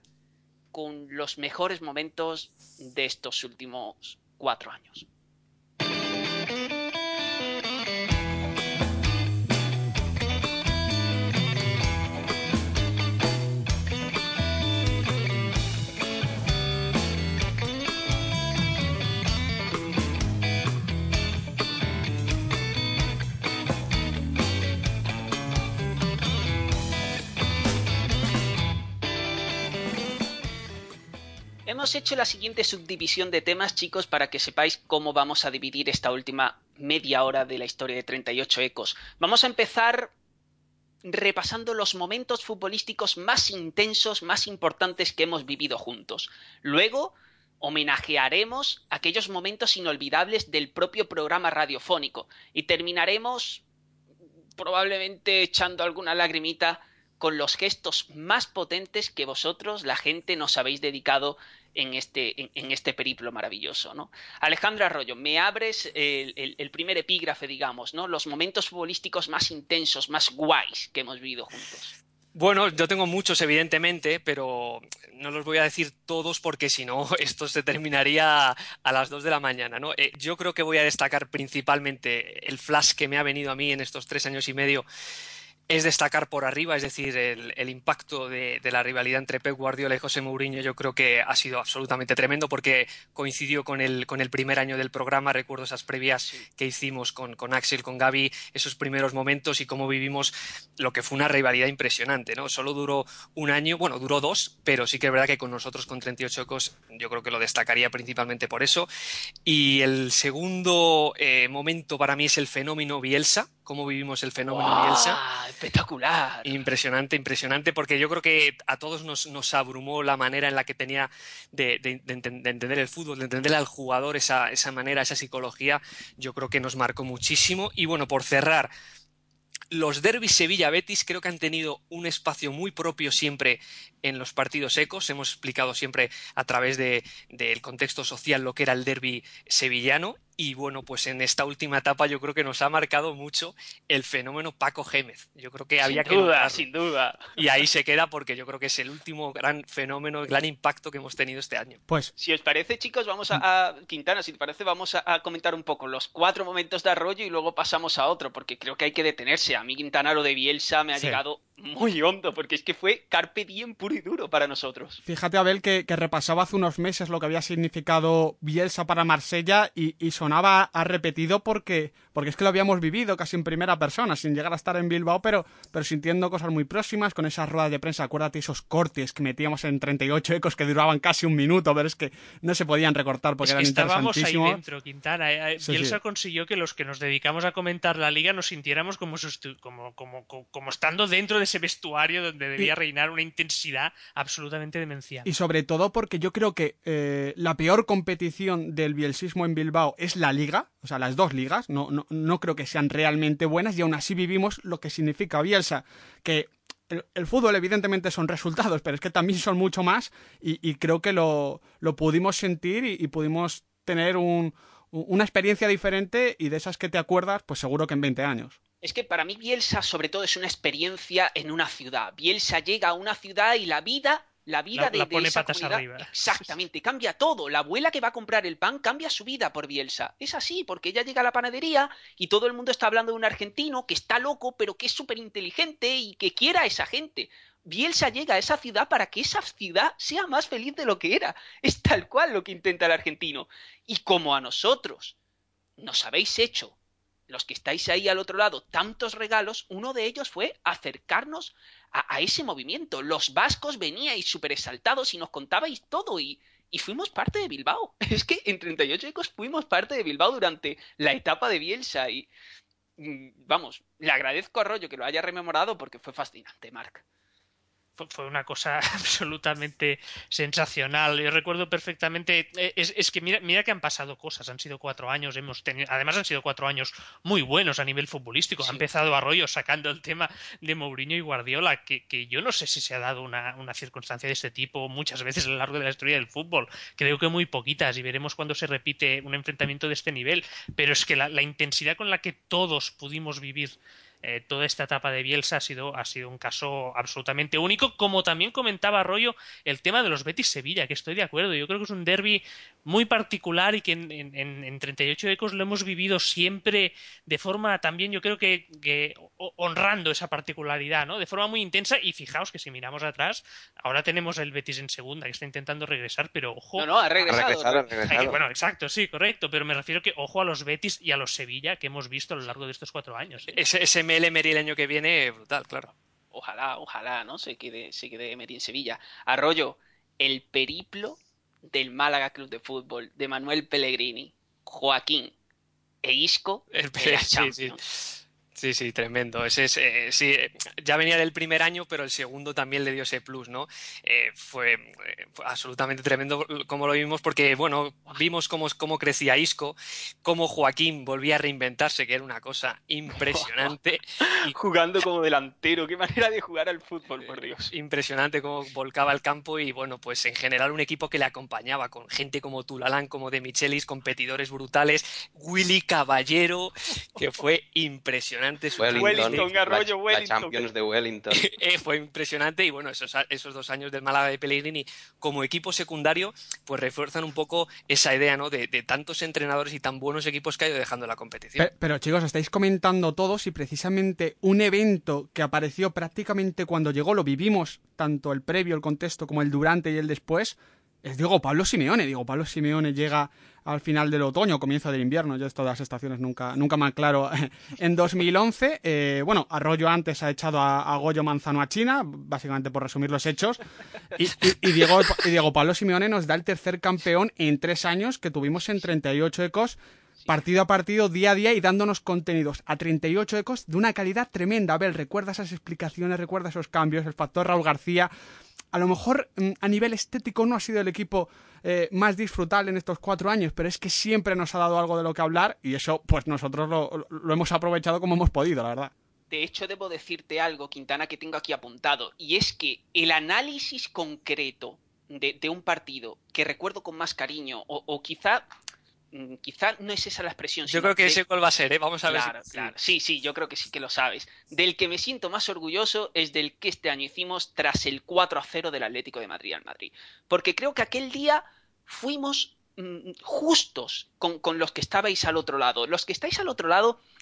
con los mejores momentos de estos últimos cuatro años. Hemos hecho la siguiente subdivisión de temas, chicos, para que sepáis cómo vamos a dividir esta última media hora de la historia de treinta y ocho Ecos. Vamos a empezar repasando los momentos futbolísticos más intensos, más importantes que hemos vivido juntos. Luego homenajearemos aquellos momentos inolvidables del propio programa radiofónico y terminaremos probablemente echando alguna lagrimita con los gestos más potentes que vosotros, la gente, nos habéis dedicado en este, en, en este periplo maravilloso, ¿no? Alejandro Arroyo, me abres el, el, el primer epígrafe, digamos, ¿no? Los momentos futbolísticos más intensos, más guays que hemos vivido juntos. Bueno, yo tengo muchos, evidentemente, pero no los voy a decir todos porque si no, esto se terminaría a las dos de la mañana, ¿no? Eh, yo creo que voy a destacar principalmente el flash que me ha venido a mí en estos tres años y medio. Es destacar por arriba, es decir, el, el impacto de, de la rivalidad entre Pep Guardiola y José Mourinho. Yo creo que ha sido absolutamente tremendo porque coincidió con el, con el primer año del programa. Recuerdo esas previas sí. que hicimos con, con Axel, con Gavi, esos primeros momentos y cómo vivimos lo que fue una rivalidad impresionante, ¿no? Solo duró un año, bueno, duró dos, pero sí que es verdad que con nosotros, con treinta y ocho Ecos, yo creo que lo destacaría principalmente por eso. Y el segundo eh, momento para mí es el fenómeno Bielsa. Cómo vivimos el fenómeno ¡Wow! Bielsa. Espectacular. Impresionante, impresionante, porque yo creo que a todos nos, nos abrumó la manera en la que tenía de, de, de, de entender el fútbol, de entender al jugador, esa, esa manera, esa psicología. Yo creo que nos marcó muchísimo. Y bueno, por cerrar, los derbis Sevilla-Betis creo que han tenido un espacio muy propio siempre en los partidos ecos. Hemos explicado siempre a través de, del contexto social lo que era el derbi sevillano. Y bueno, pues en esta última etapa yo creo que nos ha marcado mucho el fenómeno Paco Gémez. Yo creo que había sin duda, que sin duda. Y ahí se queda porque yo creo que es el último gran fenómeno, el gran impacto que hemos tenido este año. Pues, si os parece, chicos, vamos a, a Quintana, si te parece, vamos a, a comentar un poco los cuatro momentos de Arroyo y luego pasamos a otro, porque creo que hay que detenerse. A mí Quintana lo de Bielsa me ha sí. llegado muy hondo, porque es que fue carpe diem puro y duro para nosotros. Fíjate, Abel, que, que repasaba hace unos meses lo que había significado Bielsa para Marsella y, y sonaba a repetido porque, porque es que lo habíamos vivido casi en primera persona, sin llegar a estar en Bilbao, pero, pero sintiendo cosas muy próximas, con esas ruedas de prensa. Acuérdate esos cortes que metíamos en treinta y ocho ecos que duraban casi un minuto, pero es que no se podían recortar porque es que eran estábamos interesantísimos. Ahí dentro, Quintana. Eh, sí, Bielsa sí. consiguió que los que nos dedicamos a comentar la liga nos sintiéramos como, como, como, como, como estando dentro de ese vestuario donde debía y, reinar una intensidad absolutamente demencial. Y sobre todo porque yo creo que eh, la peor competición del bielsismo en Bilbao es la liga, o sea, las dos ligas, no, no, no creo que sean realmente buenas y aún así vivimos lo que significa Bielsa, que el, el fútbol evidentemente son resultados, pero es que también son mucho más y, y creo que lo, lo pudimos sentir y, y pudimos tener un, una experiencia diferente y de esas que te acuerdas, pues seguro que en veinte años. Es que para mí Bielsa sobre todo es una experiencia en una ciudad. Bielsa llega a una ciudad y la vida, la vida la, de, la pone de esa patas comunidad, arriba. Exactamente, cambia todo. La abuela que va a comprar el pan cambia su vida por Bielsa. Es así, porque ella llega a la panadería y todo el mundo está hablando de un argentino que está loco, pero que es súper inteligente y que quiera a esa gente. Bielsa llega a esa ciudad para que esa ciudad sea más feliz de lo que era. Es tal cual lo que intenta el argentino. Y como a nosotros nos habéis hecho, los que estáis ahí al otro lado, tantos regalos, uno de ellos fue acercarnos a, a ese movimiento. Los vascos veníais súper exaltados y nos contabais todo y, y fuimos parte de Bilbao. Es que en treinta y ocho ecos fuimos parte de Bilbao durante la etapa de Bielsa y, vamos, le agradezco a Arroyo que lo haya rememorado porque fue fascinante, Marc. Fue una cosa absolutamente sensacional. Yo recuerdo perfectamente, es, es que mira, mira que han pasado cosas, han sido cuatro años, hemos tenido, además han sido cuatro años muy buenos a nivel futbolístico. Sí. Ha empezado Arroyo sacando el tema de Mourinho y Guardiola, que, que yo no sé si se ha dado una, una circunstancia de este tipo muchas veces a lo largo de la historia del fútbol. Creo que muy poquitas y veremos cuando se repite un enfrentamiento de este nivel. Pero es que la, la intensidad con la que todos pudimos vivir Eh, toda esta etapa de Bielsa ha sido, ha sido un caso absolutamente único, como también comentaba Arroyo el tema de los Betis-Sevilla, que estoy de acuerdo, yo creo que es un derbi muy particular y que en, en, en treinta y ocho ecos lo hemos vivido siempre de forma también, yo creo que, que honrando esa particularidad, ¿no? De forma muy intensa, y fijaos que si miramos atrás, ahora tenemos el Betis en segunda, que está intentando regresar, pero ojo... No, no, ha regresado. Ha regresado, ha regresado. Bueno, exacto, sí, correcto, pero me refiero que ojo a los Betis y a los Sevilla que hemos visto a lo largo de estos cuatro años. ¿eh? Ese, ese M L Emery el año que viene, brutal, claro. Ojalá, ojalá, ¿no? Se quede, se quede Emery en Sevilla. Arroyo, el periplo del Málaga Club de Fútbol, de Manuel Pellegrini, Joaquín e Isco el de la sí, Champions. Sí. Sí, sí, tremendo. Ese es, eh, sí, ya venía del primer año, pero el segundo también le dio ese plus, ¿no? Eh, fue, eh, fue absolutamente tremendo como lo vimos, porque, bueno, vimos cómo, cómo crecía Isco, cómo Joaquín volvía a reinventarse, que era una cosa impresionante. Y... Jugando como delantero, qué manera de jugar al fútbol, por Dios. Impresionante cómo volcaba el campo y, bueno, pues en general un equipo que le acompañaba, con gente como Tulalán, como De Michelis, competidores brutales, Willy Caballero, que fue impresionante. Wellington, Wellington, Arroyo, la, Wellington. la Champions de Wellington. eh, fue impresionante y bueno, esos, esos dos años del Málaga de Pellegrini como equipo secundario pues refuerzan un poco esa idea, ¿no? De, de tantos entrenadores y tan buenos equipos que ha ido dejando la competición. Pero, pero chicos, estáis comentando todos y precisamente un evento que apareció prácticamente cuando llegó, lo vivimos, tanto el previo, el contexto, como el durante y el después, es Diego Pablo Simeone. Diego Pablo Simeone llega al final del otoño, comienzo del invierno, yo esto de las estaciones nunca, nunca me aclaro. En dos mil once, eh, bueno, Arroyo antes ha echado a, a Goyo Manzano a China, básicamente por resumir los hechos, y, y, y, Diego, y Diego Pablo Simeone nos da el tercer campeón en tres años que tuvimos en treinta y ocho ecos, partido a partido, día a día, y dándonos contenidos a treinta y ocho ecos de una calidad tremenda. Abel, recuerda esas explicaciones, recuerda esos cambios, el factor Raúl García. A lo mejor a nivel estético no ha sido el equipo eh, más disfrutable en estos cuatro años, pero es que siempre nos ha dado algo de lo que hablar y eso pues nosotros lo, lo hemos aprovechado como hemos podido, la verdad. De hecho, debo decirte algo, Quintana, que tengo aquí apuntado, y es que el análisis concreto de, de un partido que recuerdo con más cariño, o, o quizá... Quizá no es esa la expresión. Yo creo que de... ese cuál va a ser, ¿eh? Vamos a claro, ver si... Claro, sí, sí, yo creo que sí que lo sabes. Del que me siento más orgulloso es del que este año hicimos tras el cuatro a cero del Atlético de Madrid al Madrid. Porque creo que aquel día fuimos mmm, justos con, con los que estabais al otro lado. Los que estáis al otro lado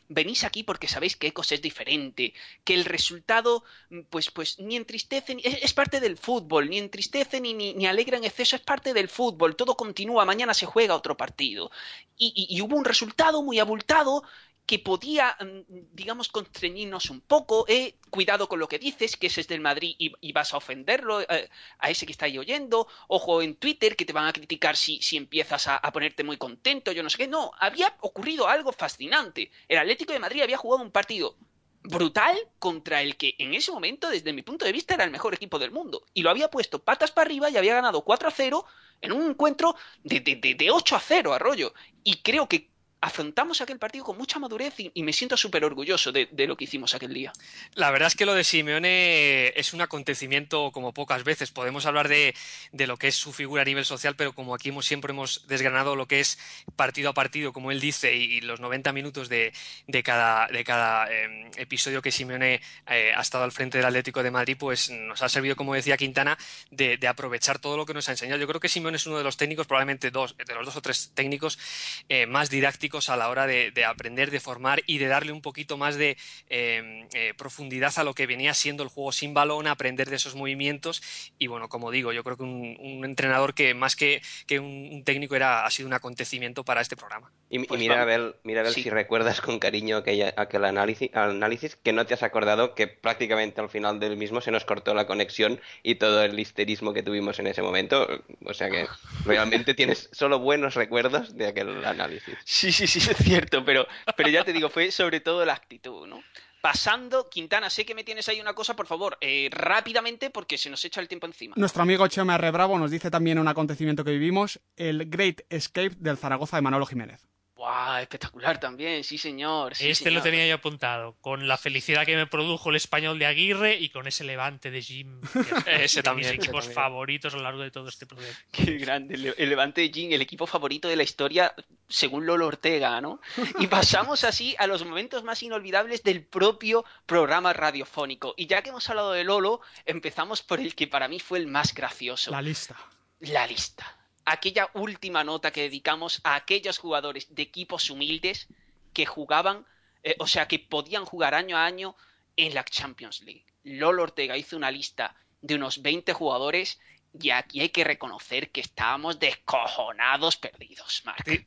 venís aquí porque sabéis que Ecos es diferente, que el resultado, pues, pues ni entristece, ni, es, es parte del fútbol, ni entristece ni, ni, ni alegra en exceso, es parte del fútbol, todo continúa, mañana se juega otro partido. Y, y, y hubo un resultado muy abultado que podía, digamos, constreñirnos un poco, eh, cuidado con lo que dices, que ese es del Madrid y, y vas a ofenderlo eh, a ese que está ahí oyendo, ojo en Twitter que te van a criticar si, si empiezas a, a ponerte muy contento, yo no sé qué, no, había ocurrido algo fascinante, el Atlético de Madrid había jugado un partido brutal contra el que en ese momento, desde mi punto de vista, era el mejor equipo del mundo, y lo había puesto patas para arriba y había ganado cuatro a cero en un encuentro de, de, de, de ocho a cero, Arroyo, y creo que afrontamos aquel partido con mucha madurez y, y me siento súper orgulloso de, de lo que hicimos aquel día. La verdad es que lo de Simeone es un acontecimiento como pocas veces. Podemos hablar de, de lo que es su figura a nivel social, pero como aquí hemos, siempre hemos desgranado lo que es partido a partido, como él dice, y, y los noventa minutos de, de cada, de cada eh, episodio que Simeone eh, ha estado al frente del Atlético de Madrid, pues nos ha servido, como decía Quintana, de, de aprovechar todo lo que nos ha enseñado. Yo creo que Simeone es uno de los técnicos, probablemente dos, de los dos o tres técnicos eh, más didácticos a la hora de, de aprender, de formar y de darle un poquito más de eh, eh, profundidad a lo que venía siendo el juego sin balón, aprender de esos movimientos y bueno, como digo, yo creo que un, un entrenador que más que, que un, un técnico era, ha sido un acontecimiento para este programa. Y, Pues y mira, vamos. Abel, mira, Abel Sí. si recuerdas con cariño aquella, aquel análisis, análisis que no te has acordado que prácticamente al final del mismo se nos cortó la conexión y todo el histerismo que tuvimos en ese momento. O sea que realmente tienes solo buenos recuerdos de aquel análisis. Sí, sí, sí, es cierto, pero, pero ya te digo, fue sobre todo la actitud, ¿no? Pasando, Quintana, sé que me tienes ahí una cosa, por favor, eh, rápidamente porque se nos echa el tiempo encima. Nuestro amigo Chema R. Bravo nos dice también un acontecimiento que vivimos, el Great Escape del Zaragoza de Manolo Jiménez. ¡Guau! Espectacular también, sí señor. Sí, Este señor. lo tenía yo apuntado, con la felicidad que me produjo el Español de Aguirre y con ese Levante de Jim, que es Ese de también, mis ese equipos también. favoritos a lo largo de todo este programa. Qué grande, el, el Levante de Gin, el equipo favorito de la historia, según Lolo Ortega, ¿no? Y pasamos así a los momentos más inolvidables del propio programa radiofónico. Y ya que hemos hablado de Lolo, empezamos por el que para mí fue el más gracioso. La lista. La lista. Aquella última nota que dedicamos a aquellos jugadores de equipos humildes que jugaban, eh, o sea, que podían jugar año a año en la Champions League. Lolo Ortega hizo una lista de unos veinte jugadores y aquí hay que reconocer que estábamos descojonados perdidos, Marc. Sí.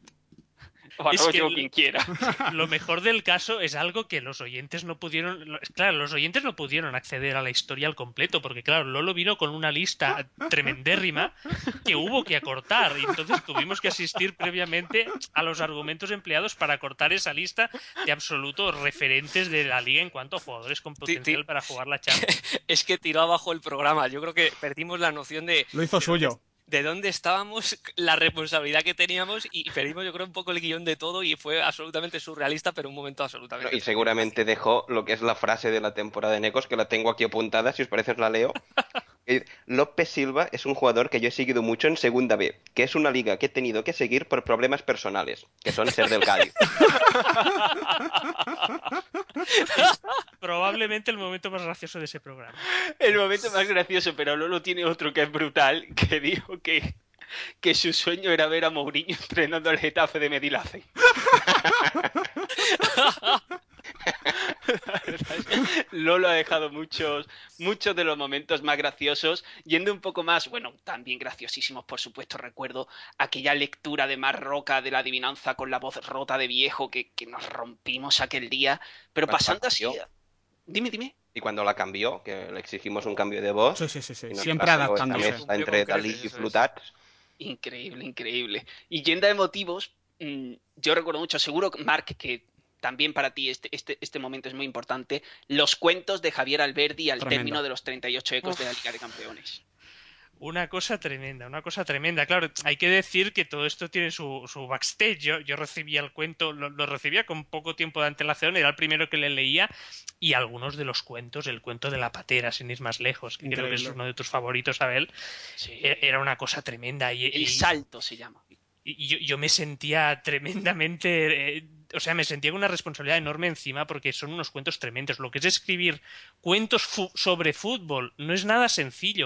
O Es Arroyo, que quien quiera. Lo mejor del caso es algo que los oyentes no pudieron... Claro, los oyentes no pudieron acceder a la historia al completo, porque claro, Lolo vino con una lista tremendérrima que hubo que acortar, y entonces tuvimos que asistir previamente a los argumentos empleados para acortar esa lista de absolutos referentes de la liga en cuanto a jugadores con potencial ti- para jugar la Champions. Es que tiró abajo el programa. Yo creo que perdimos la noción de, Lo hizo de suyo. dónde, de dónde estábamos, la responsabilidad que teníamos y perdimos yo creo un poco el guión de todo y fue absolutamente surrealista, pero un momento absolutamente... Y seguramente dejó lo que es la frase de la temporada de Necos, que la tengo aquí apuntada, si os parece os la leo. Eh, López Silva es un jugador que yo he seguido mucho en Segunda B, que es una liga que he tenido que seguir por problemas personales, que son ser del Cádiz. Probablemente el momento más gracioso de ese programa. El momento más gracioso, pero Lolo tiene otro que es brutal, que dijo que, que su sueño era ver a Mourinho entrenando al Getafe de Medilace. Lolo ha dejado muchos, muchos de los momentos más graciosos, yendo un poco más, bueno, también graciosísimos, por supuesto. Recuerdo aquella lectura de Mar Roca de la adivinanza con la voz rota de viejo que, que nos rompimos aquel día, pero Cuando pasando la así... cambió. Dime, dime. Y cuando la cambió, que le exigimos un cambio de voz, Sí, sí, sí, sí. y nos Siempre pasó esta adaptándose. mezcla entre Dalí y Eso es. Flutats. Increíble, increíble. Y yendo de motivos, mmm, yo recuerdo mucho, seguro, Marc, que también para ti este, este, este momento es muy importante, los cuentos de Javier Alberdi al Tremendo. término de los treinta y ocho ecos Uf. de la Liga de Campeones. Una cosa tremenda, una cosa tremenda. Claro, hay que decir que todo esto tiene su, su backstage. Yo, yo recibía el cuento, lo, lo recibía con poco tiempo de antelación, era el primero que le leía, y algunos de los cuentos, el cuento de la patera, sin ir más lejos, que creo que es Increíble. uno de tus favoritos, Abel, Sí. e- era una cosa tremenda. Y, El y- salto se llama. y yo, yo me sentía tremendamente... eh, o sea, me sentía con una responsabilidad enorme encima porque son unos cuentos tremendos. Lo que es escribir cuentos fu- sobre fútbol no es nada sencillo.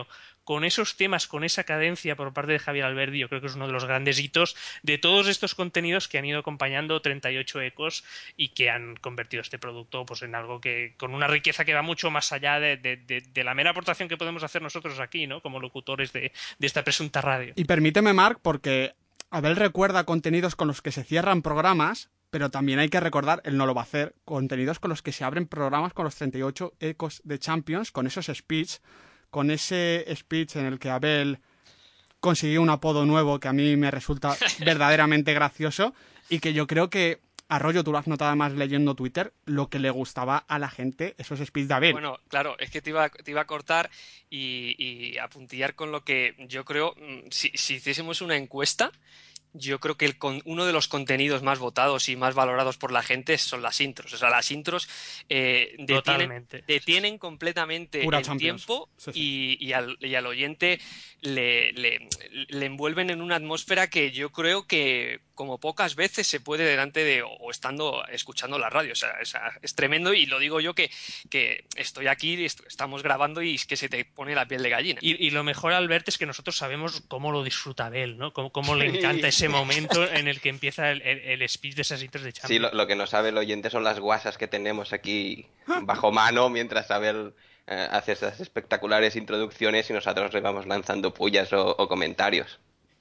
con esos temas, con esa cadencia por parte de Javier Alberdi, yo creo que es uno de los grandes hitos de todos estos contenidos que han ido acompañando treinta y ocho Ecos y que han convertido este producto pues en algo que con una riqueza que va mucho más allá de, de, de, de la mera aportación que podemos hacer nosotros aquí, ¿no? Como locutores de, de esta presunta radio. Y permíteme, Marc, porque Abel recuerda contenidos con los que se cierran programas, pero también hay que recordar, él no lo va a hacer, contenidos con los que se abren programas con los treinta y ocho Ecos de Champions, con esos speech, con ese speech en el que Abel consiguió un apodo nuevo que a mí me resulta verdaderamente gracioso y que yo creo que, Arroyo, tú lo has notado además leyendo Twitter, lo que le gustaba a la gente, esos speech de Abel. Bueno, claro, es que te iba, te iba a cortar y, y a puntillar con lo que yo creo, si, si hiciésemos una encuesta, yo creo que el con, uno de los contenidos más votados y más valorados por la gente son las intros. O sea, las intros eh, detienen, detienen completamente Pura el Champions. tiempo Sí, sí. Y, y, al, y al oyente le, le, le envuelven en una atmósfera que yo creo que como pocas veces se puede delante de o estando escuchando la radio. O sea, es, es tremendo y lo digo yo que, que estoy aquí, estamos grabando y es que se te pone la piel de gallina. Y, y lo mejor, Albert, es que nosotros sabemos cómo lo disfruta Abel, ¿no? Cómo, cómo le encanta ese momento en el que empieza el, el, el speech de esas intros de Champions. Sí, lo, lo que no sabe el oyente son las guasas que tenemos aquí bajo mano mientras Abel eh, hace esas espectaculares introducciones y nosotros le vamos lanzando pullas o, o comentarios.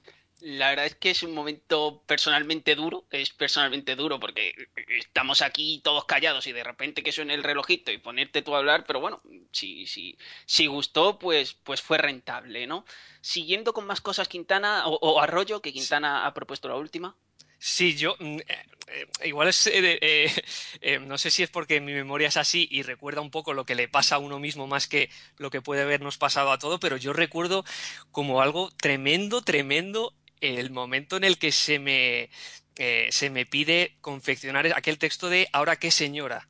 La verdad es que es un momento personalmente duro, es personalmente duro porque estamos aquí todos callados y de repente que suene el relojito y ponerte tú a hablar, pero bueno, si, si, si gustó, pues, pues fue rentable, ¿no? Siguiendo con más cosas Quintana, o, o Arroyo, que Quintana ha propuesto la última. Sí, yo eh, eh, igual es eh, eh, eh, no sé si es porque mi memoria es así y recuerda un poco lo que le pasa a uno mismo más que lo que puede habernos pasado a todo, pero yo recuerdo como algo tremendo, tremendo el momento en el que se me eh, se me pide confeccionar aquel texto de ¿ahora qué, señora?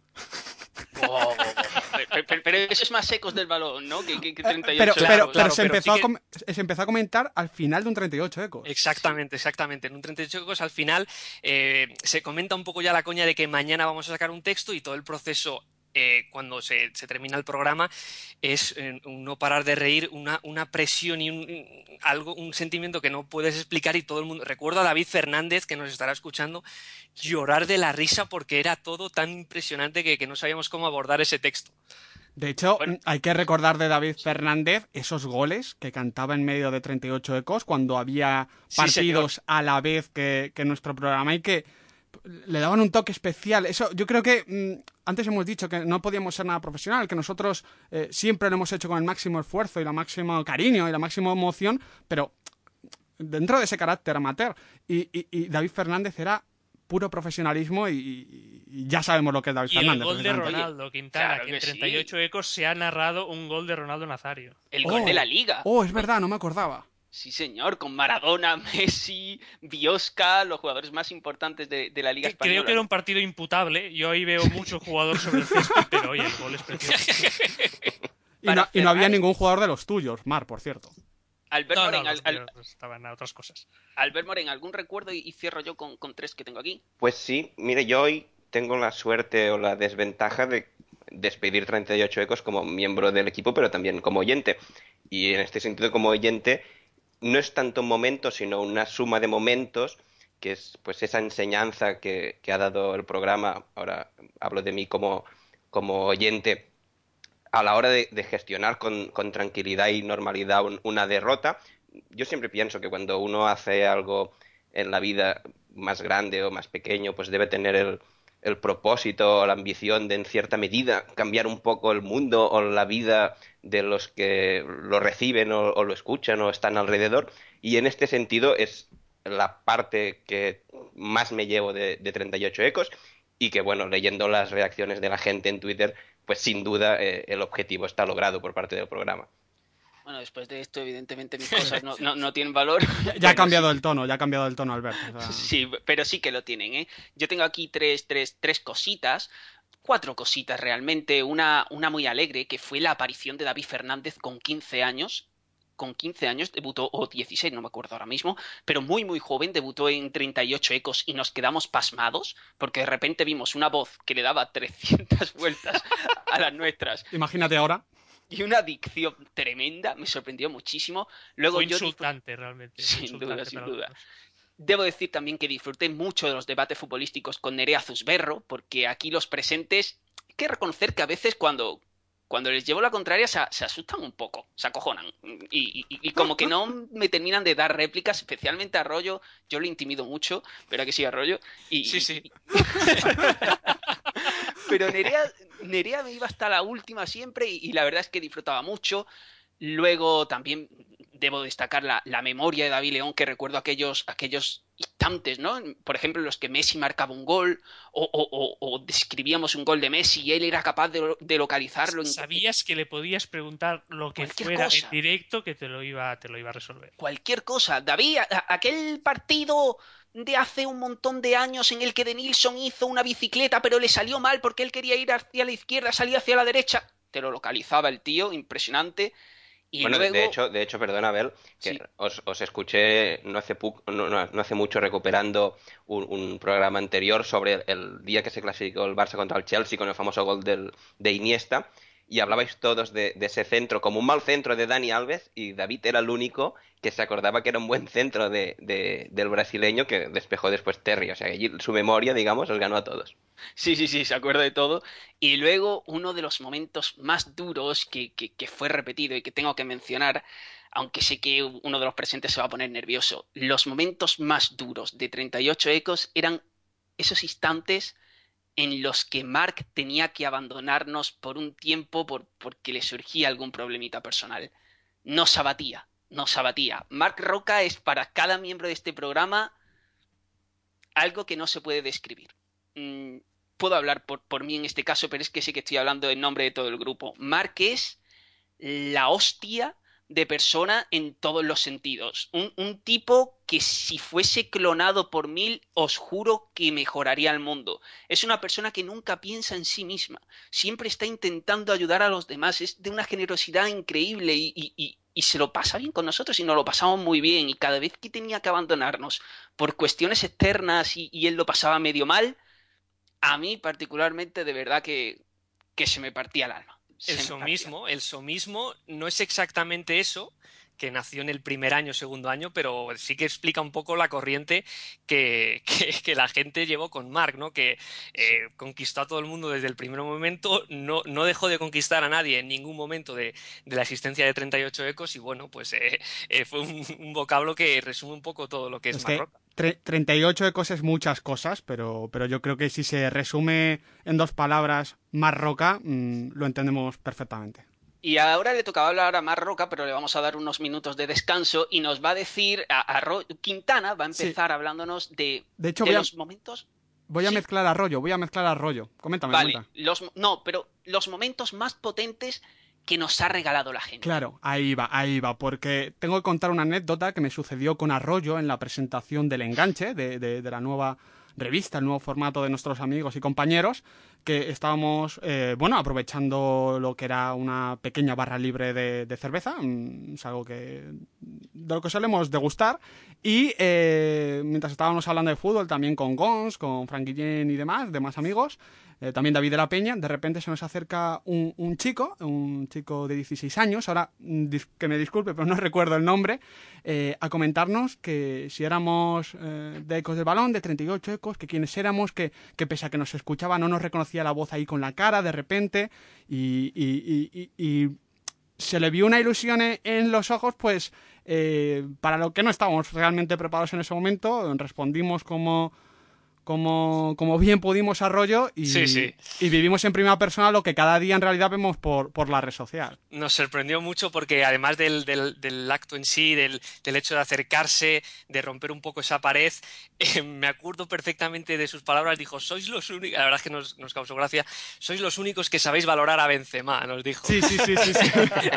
Oh, oh, oh. Pero, pero, pero eso es más Ecos del balón, ¿no? Que, que, que treinta y ocho. Pero, pero, Claro, pero claro, se, pero empezó sí a com- se empezó a comentar al final de un treinta y ocho Ecos. Exactamente, exactamente. En un treinta y ocho Ecos al final eh, se comenta un poco ya la coña de que mañana vamos a sacar un texto y todo el proceso eh, cuando se, se termina el programa es eh, un no parar de reír, una, una presión y un, algo, un sentimiento que no puedes explicar y todo el mundo... Recuerdo a David Fernández, que nos estará escuchando, llorar de la risa porque era todo tan impresionante que, que no sabíamos cómo abordar ese texto. De hecho, Bueno. hay que recordar de David Fernández esos goles que cantaba en medio de treinta y ocho Ecos cuando había Sí, partidos señor. a la vez que, que nuestro programa y que le daban un toque especial. Eso, yo creo que mmm, antes hemos dicho que no podíamos ser nada profesional, que nosotros eh, siempre lo hemos hecho con el máximo esfuerzo y el máximo cariño y la máxima emoción, pero dentro de ese carácter amateur. Y, y, y David Fernández era puro profesionalismo y, y ya sabemos lo que es David Y el Fernández. gol de precisamente. Ronaldo, Quintana, Claro que en que treinta y ocho sí. Ecos se ha narrado un gol de Ronaldo Nazario. El gol Oh. de la Liga. Oh, es verdad, no me acordaba. Sí, señor, con Maradona, Messi, Biosca, los jugadores más importantes de, de la Liga Que- Española. Creo que era un partido imputable. Yo ahí veo mucho jugador sobre el césped, pero oye, el gol es precioso. Y Para no, y no había cerrar- ningún jugador de los tuyos, Mar, por cierto. Albert No, no, Moren, al- los al- tíos estaban a otras cosas. Albert Moren, ¿algún recuerdo? Y, y cierro yo con, con tres que tengo aquí. Pues sí, mire, yo hoy tengo la suerte o la desventaja de despedir treinta y ocho Ecos como miembro del equipo, pero también como oyente. Y en este sentido, como oyente, no es tanto un momento, sino una suma de momentos, que es pues esa enseñanza que, que ha dado el programa, ahora hablo de mí como, como oyente, a la hora de, de gestionar con, con tranquilidad y normalidad un- una derrota. Yo siempre pienso que cuando uno hace algo en la vida más grande o más pequeño, pues debe tener el, el propósito o la ambición de, en cierta medida, cambiar un poco el mundo o la vida de los que lo reciben o, o lo escuchan o están alrededor. Y en este sentido es la parte que más me llevo de, de treinta y ocho Ecos y que, bueno, leyendo las reacciones de la gente en Twitter, pues sin duda eh, el objetivo está logrado por parte del programa. Bueno, después de esto, evidentemente mis cosas no, no, no tienen valor. Ya, ya ha Bueno, cambiado el tono, ya ha cambiado el tono, Alberto. O sea, Sí, pero sí que lo tienen, ¿eh? Yo tengo aquí tres, tres, tres cositas, cuatro cositas realmente. Una, una muy alegre, que fue la aparición de David Fernández con quince años. Con quince años debutó, o dieciséis, no me acuerdo ahora mismo, pero muy muy joven, debutó en treinta y ocho Ecos y nos quedamos pasmados porque de repente vimos una voz que le daba trescientas vueltas a las nuestras. Imagínate ahora. y una dicción tremenda, me sorprendió muchísimo. Luego Fue yo insultante, realmente. Sin insultante duda, sin para duda. nosotros. Debo decir también que disfruté mucho de los debates futbolísticos con Nerea Zusberro, porque aquí los presentes, hay que reconocer que a veces cuando, cuando les llevo la contraria se, se asustan un poco, se acojonan. Y, y, y como que no me terminan de dar réplicas, especialmente a Arroyo, yo lo intimido mucho, ¿verdad que sí, Arroyo? Y, Sí, sí. y- Pero Nerea, Nerea me iba hasta la última siempre y, y la verdad es que disfrutaba mucho. Luego también debo destacar la, la memoria de David León, que recuerdo aquellos, aquellos instantes, ¿no? Por ejemplo, en los que Messi marcaba un gol o, o- o- o describíamos un gol de Messi y él era capaz de, de localizarlo en Sabías que le podías preguntar lo que Cualquier fuera cosa. en directo que te lo iba, te lo iba a resolver. cualquier cosa. David, a- a- aquel partido de hace un montón de años en el que Denilson hizo una bicicleta pero le salió mal porque él quería ir hacia la izquierda, salía hacia la derecha, te lo localizaba el tío, impresionante. Y Bueno, de, de luego, hecho, de hecho, perdona, Abel, que sí, os, os escuché no hace, pu- no, no- no hace mucho recuperando un, un programa anterior sobre el, el día que se clasificó el Barça contra el Chelsea con el famoso gol del, de Iniesta, y hablabais todos de, de ese centro como un mal centro de Dani Alves, y David era el único que se acordaba que era un buen centro de, de- del brasileño que despejó después Terry. O sea, que allí su memoria, digamos, os ganó a todos. sí, sí, sí, se acuerda de todo. Y luego uno de los momentos más duros que, que, que fue repetido y que tengo que mencionar, aunque sé que uno de los presentes se va a poner nervioso, los momentos más duros de treinta y ocho Ecos eran esos instantes en los que Mark tenía que abandonarnos por un tiempo por, porque le surgía algún problemita personal. Nos abatía, nos abatía. Mark Roca es para cada miembro de este programa algo que no se puede describir. Mm, puedo hablar por, por mí en este caso, pero es que sí que estoy hablando en nombre de todo el grupo. Mark es la hostia de persona en todos los sentidos. Un, un tipo que si fuese clonado por mil, os juro que mejoraría el mundo. Es una persona que nunca piensa en sí misma. Siempre está intentando ayudar a los demás. Es de una generosidad increíble y, y, y, y se lo pasa bien con nosotros y nos lo pasamos muy bien. Y cada vez que tenía que abandonarnos por cuestiones externas y, y él lo pasaba medio mal, a mí particularmente de verdad que, que se me partía el alma. Se El me partía. somismo, el somismo no es exactamente eso, que nació en el primer año, segundo año, pero sí que explica un poco la corriente que, que, que la gente llevó con Mark, ¿no? Que eh, conquistó a todo el mundo desde el primer momento, no, no dejó de conquistar a nadie en ningún momento de, de la existencia de treinta y ocho Ecos y bueno, pues eh, eh, fue un, un vocablo que resume un poco todo lo que es, Es Mark que Roca. tre- treinta y ocho ecos es muchas cosas, pero, pero yo creo que si se resume en dos palabras más roca, mmm, lo entendemos perfectamente. Y ahora le tocaba hablar a Mar Roca, pero le vamos a dar unos minutos de descanso y nos va a decir, a, a Ro- Quintana va a Sí. empezar hablándonos de, De hecho, de voy a, los momentos... voy a Sí. mezclar arroyo, voy a mezclar arroyo. Coméntame, Vale, comenta. los, no, pero los momentos más potentes que nos ha regalado la gente. Claro, ahí va, ahí va, porque tengo que contar una anécdota que me sucedió con Arroyo en la presentación del Enganche, de, de, de la nueva revista, el nuevo formato de nuestros amigos y compañeros, que estábamos, eh, bueno, aprovechando lo que era una pequeña barra libre de, de cerveza, mm, es algo que de lo que solemos degustar, y eh, mientras estábamos hablando de fútbol, también con Gons, con Frank Guillén y demás, demás amigos, eh, también David de la Peña, de repente se nos acerca un, un chico, un chico de dieciséis años, ahora mm, dis- que me disculpe, pero no recuerdo el nombre, eh, a comentarnos que si éramos eh, de Ecos del Balón, de treinta y ocho Ecos, que quiénes éramos, que, que pese a que nos escuchaba no nos reconocía la voz ahí con la cara de repente, y, y, y, y, y se le vio una ilusión en, en los ojos, pues eh, para lo que no estábamos realmente preparados en ese momento, respondimos como... Como, como bien pudimos Arroyo y, Sí, sí. y vivimos en primera persona lo que cada día en realidad vemos por, por la red social. Nos sorprendió mucho porque además del, del, del acto en sí, del, del hecho de acercarse, de romper un poco esa pared, eh, me acuerdo perfectamente de sus palabras, dijo, sois los únicos, la verdad es que nos, nos causó gracia, sois los únicos que sabéis valorar a Benzema, nos dijo. Sí, sí, sí, sí. sí.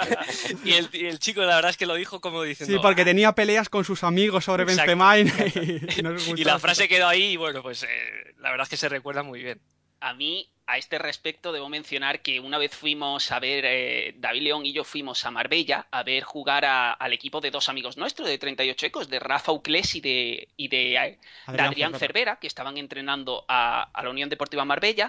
y, el, y el chico la verdad es que lo dijo como diciendo... Sí, porque "Ah". tenía peleas con sus amigos sobre Exacto, Benzema y, exacto. y nos Y gustó. la frase quedó ahí y bueno, pues eh, la verdad es que se recuerda muy bien. A mí, a este respecto, debo mencionar que una vez fuimos a ver, eh, David León y yo fuimos a Marbella a ver jugar a- al equipo de dos amigos nuestros de treinta y ocho Ecos, de Rafa Uclés y de, y de, eh, de Adrián Adrián Cervera. Cervera, que estaban entrenando a, a la Unión Deportiva Marbella.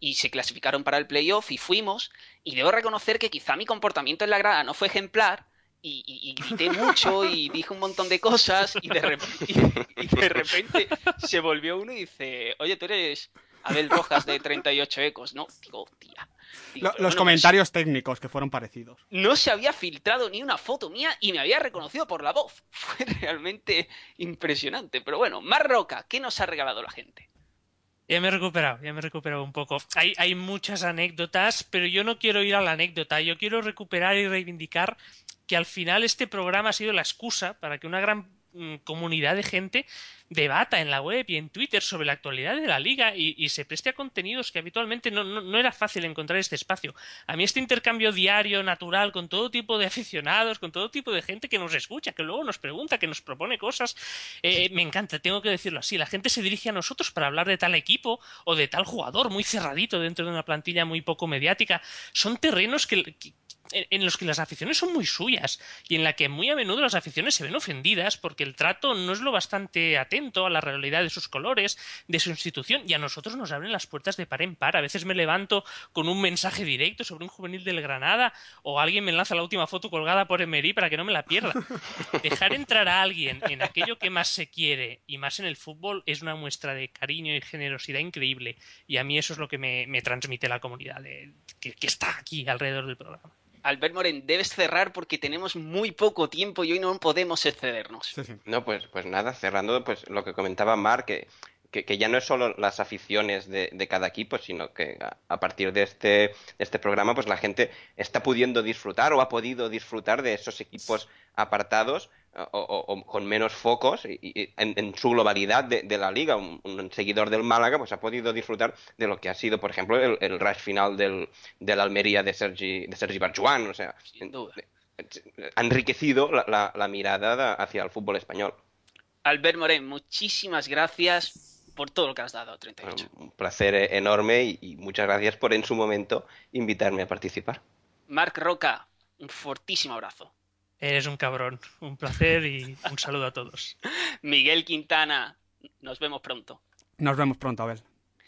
y se clasificaron para el playoff y fuimos, y debo reconocer que quizá mi comportamiento en la grada no fue ejemplar, y, y, y grité mucho y dije un montón de cosas, y de, repente, y, y de repente se volvió uno y dice, oye, tú eres Abel Rojas de treinta y ocho ecos, ¿no? Digo, tía. Digo, Los bueno, comentarios pues, técnicos que fueron parecidos. No se había filtrado ni una foto mía y me había reconocido por la voz. Fue realmente impresionante. Pero bueno, Marc Roca, ¿qué nos ha regalado la gente? Ya me he recuperado, ya me he recuperado un poco. Hay, hay muchas anécdotas, pero yo no quiero ir a la anécdota. Yo quiero recuperar y reivindicar que al final este programa ha sido la excusa para que una gran mm, comunidad de gente debata en la web y en Twitter sobre la actualidad de la liga y, y se preste a contenidos que habitualmente no, no, no era fácil encontrar este espacio. A mí este intercambio diario, natural, con todo tipo de aficionados, con todo tipo de gente que nos escucha, que luego nos pregunta, que nos propone cosas, eh, me encanta, tengo que decirlo así. La gente se dirige a nosotros para hablar de tal equipo o de tal jugador muy cerradito dentro de una plantilla muy poco mediática. Son terrenos que, que en los que las aficiones son muy suyas y en la que muy a menudo las aficiones se ven ofendidas porque el trato no es lo bastante atento a la realidad de sus colores, de su institución, y a nosotros nos abren las puertas de par en par. A veces me levanto con un mensaje directo sobre un juvenil del Granada o alguien me lanza la última foto colgada por Emery para que no me la pierda. Dejar entrar a alguien en aquello que más se quiere y más en el fútbol es una muestra de cariño y generosidad increíble, y a mí eso es lo que me, me transmite la comunidad de, que, que está aquí alrededor del programa. Albert Moren, debes cerrar porque tenemos muy poco tiempo y hoy no podemos excedernos. Sí, sí. No, pues, pues nada, cerrando pues lo que comentaba Marc, que, que, que ya no es solo las aficiones de, de cada equipo, sino que a, a partir de este, de este programa pues la gente está pudiendo disfrutar o ha podido disfrutar de esos equipos apartados o, o, o con menos focos y, y en, en su globalidad de, de la liga. Un, un seguidor del Málaga pues ha podido disfrutar de lo que ha sido, por ejemplo, el, el rush final del, del Almería de Sergi, de Sergi Barjuan. O sea, Sin duda. ha enriquecido la, la, la mirada hacia el fútbol español. Albert Moren, muchísimas gracias por todo lo que has dado, treinta y ocho. Un placer enorme y, y muchas gracias por en su momento invitarme a participar. Marc Roca, un fortísimo abrazo. Eres un cabrón, un placer y un saludo a todos. Miguel Quintana, nos vemos pronto. Nos vemos pronto, Abel.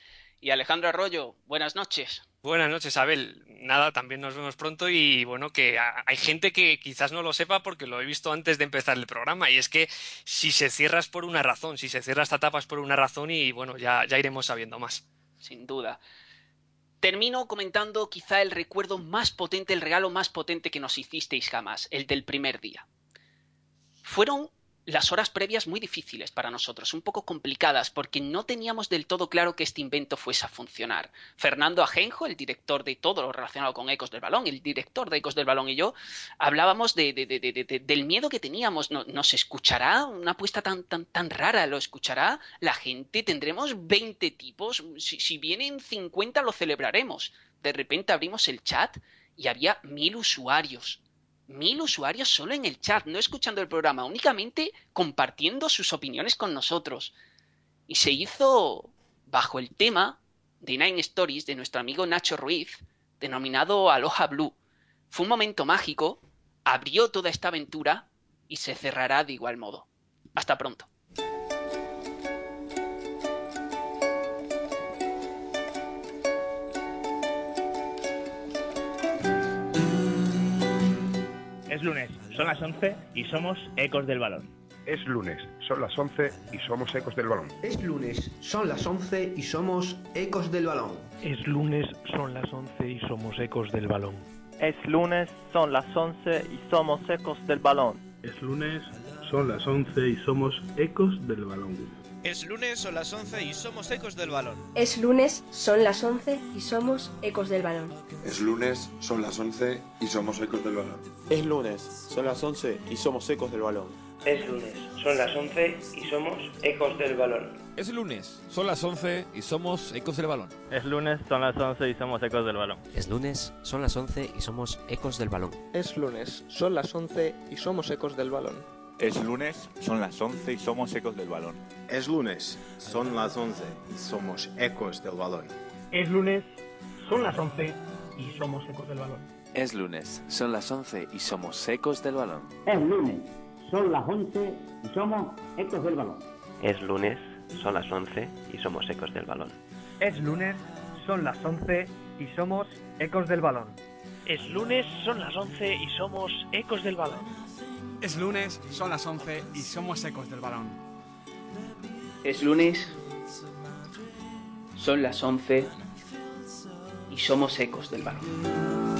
Y Alejandro Arroyo, buenas noches. Buenas noches, Abel. Nada, también nos vemos pronto y bueno, que hay gente que quizás no lo sepa porque lo he visto antes de empezar el programa, y es que si se cierra es por una razón, si se cierra esta etapa es por una razón y bueno, ya, ya iremos sabiendo más. Sin duda. Termino comentando quizá el recuerdo más potente, el regalo más potente que nos hicisteis jamás, el del primer día. Fueron las horas previas muy difíciles para nosotros, un poco complicadas, porque no teníamos del todo claro que este invento fuese a funcionar. Fernando Ajenjo, el director de todo lo relacionado con Ecos del Balón, el director de Ecos del Balón y yo, hablábamos de, de, de, de, de, del miedo que teníamos. ¿No, ¿Nos escuchará una apuesta tan, tan, tan rara? ¿Lo escuchará la gente? ¿Tendremos veinte tipos? Si, si vienen cincuenta lo celebraremos. De repente abrimos el chat y había mil usuarios. Mil usuarios solo en el chat, no escuchando el programa, únicamente compartiendo sus opiniones con nosotros. Y se hizo bajo el tema de Nine Stories de nuestro amigo Nacho Ruiz, denominado Aloha Blue. Fue un momento mágico, abrió toda esta aventura y se cerrará de igual modo. Hasta pronto. Es lunes, son las once y somos Ecos del Balón. Es lunes, son las once y somos Ecos del Balón. Es lunes, son las once y somos Ecos del Balón. Es lunes, son las once y somos Ecos del Balón. Es lunes, son las once y somos Ecos del Balón. Es lunes, son las once y somos Ecos del Balón. Es lunes, son las once y somos Ecos del Balón. Es lunes, son las once y somos Ecos del Balón. Es lunes, son las once y somos Ecos del Balón. Es lunes, son las once y somos Ecos del Balón. Es lunes, son las once y somos Ecos del Balón. Es lunes, son las once y somos Ecos del Balón. Es lunes, son las once y somos Ecos del Balón. Es lunes, son las once y somos Ecos del Balón. Es lunes, son las once y somos Ecos del Balón. Es lunes, son las once y somos Ecos del Balón. Es lunes, son las once y somos Ecos del Balón. Es lunes, son las once y somos Ecos del Balón. Es lunes, son las once y somos Ecos del Balón. Es lunes, son las once y somos Ecos del Balón. Es lunes, son las once y somos Ecos del Balón. Es lunes, son las once y somos ecos del balón. Es lunes, son las once y somos ecos del balón. Es lunes, son las once y somos ecos del balón. Es lunes, son las once y somos ecos del balón.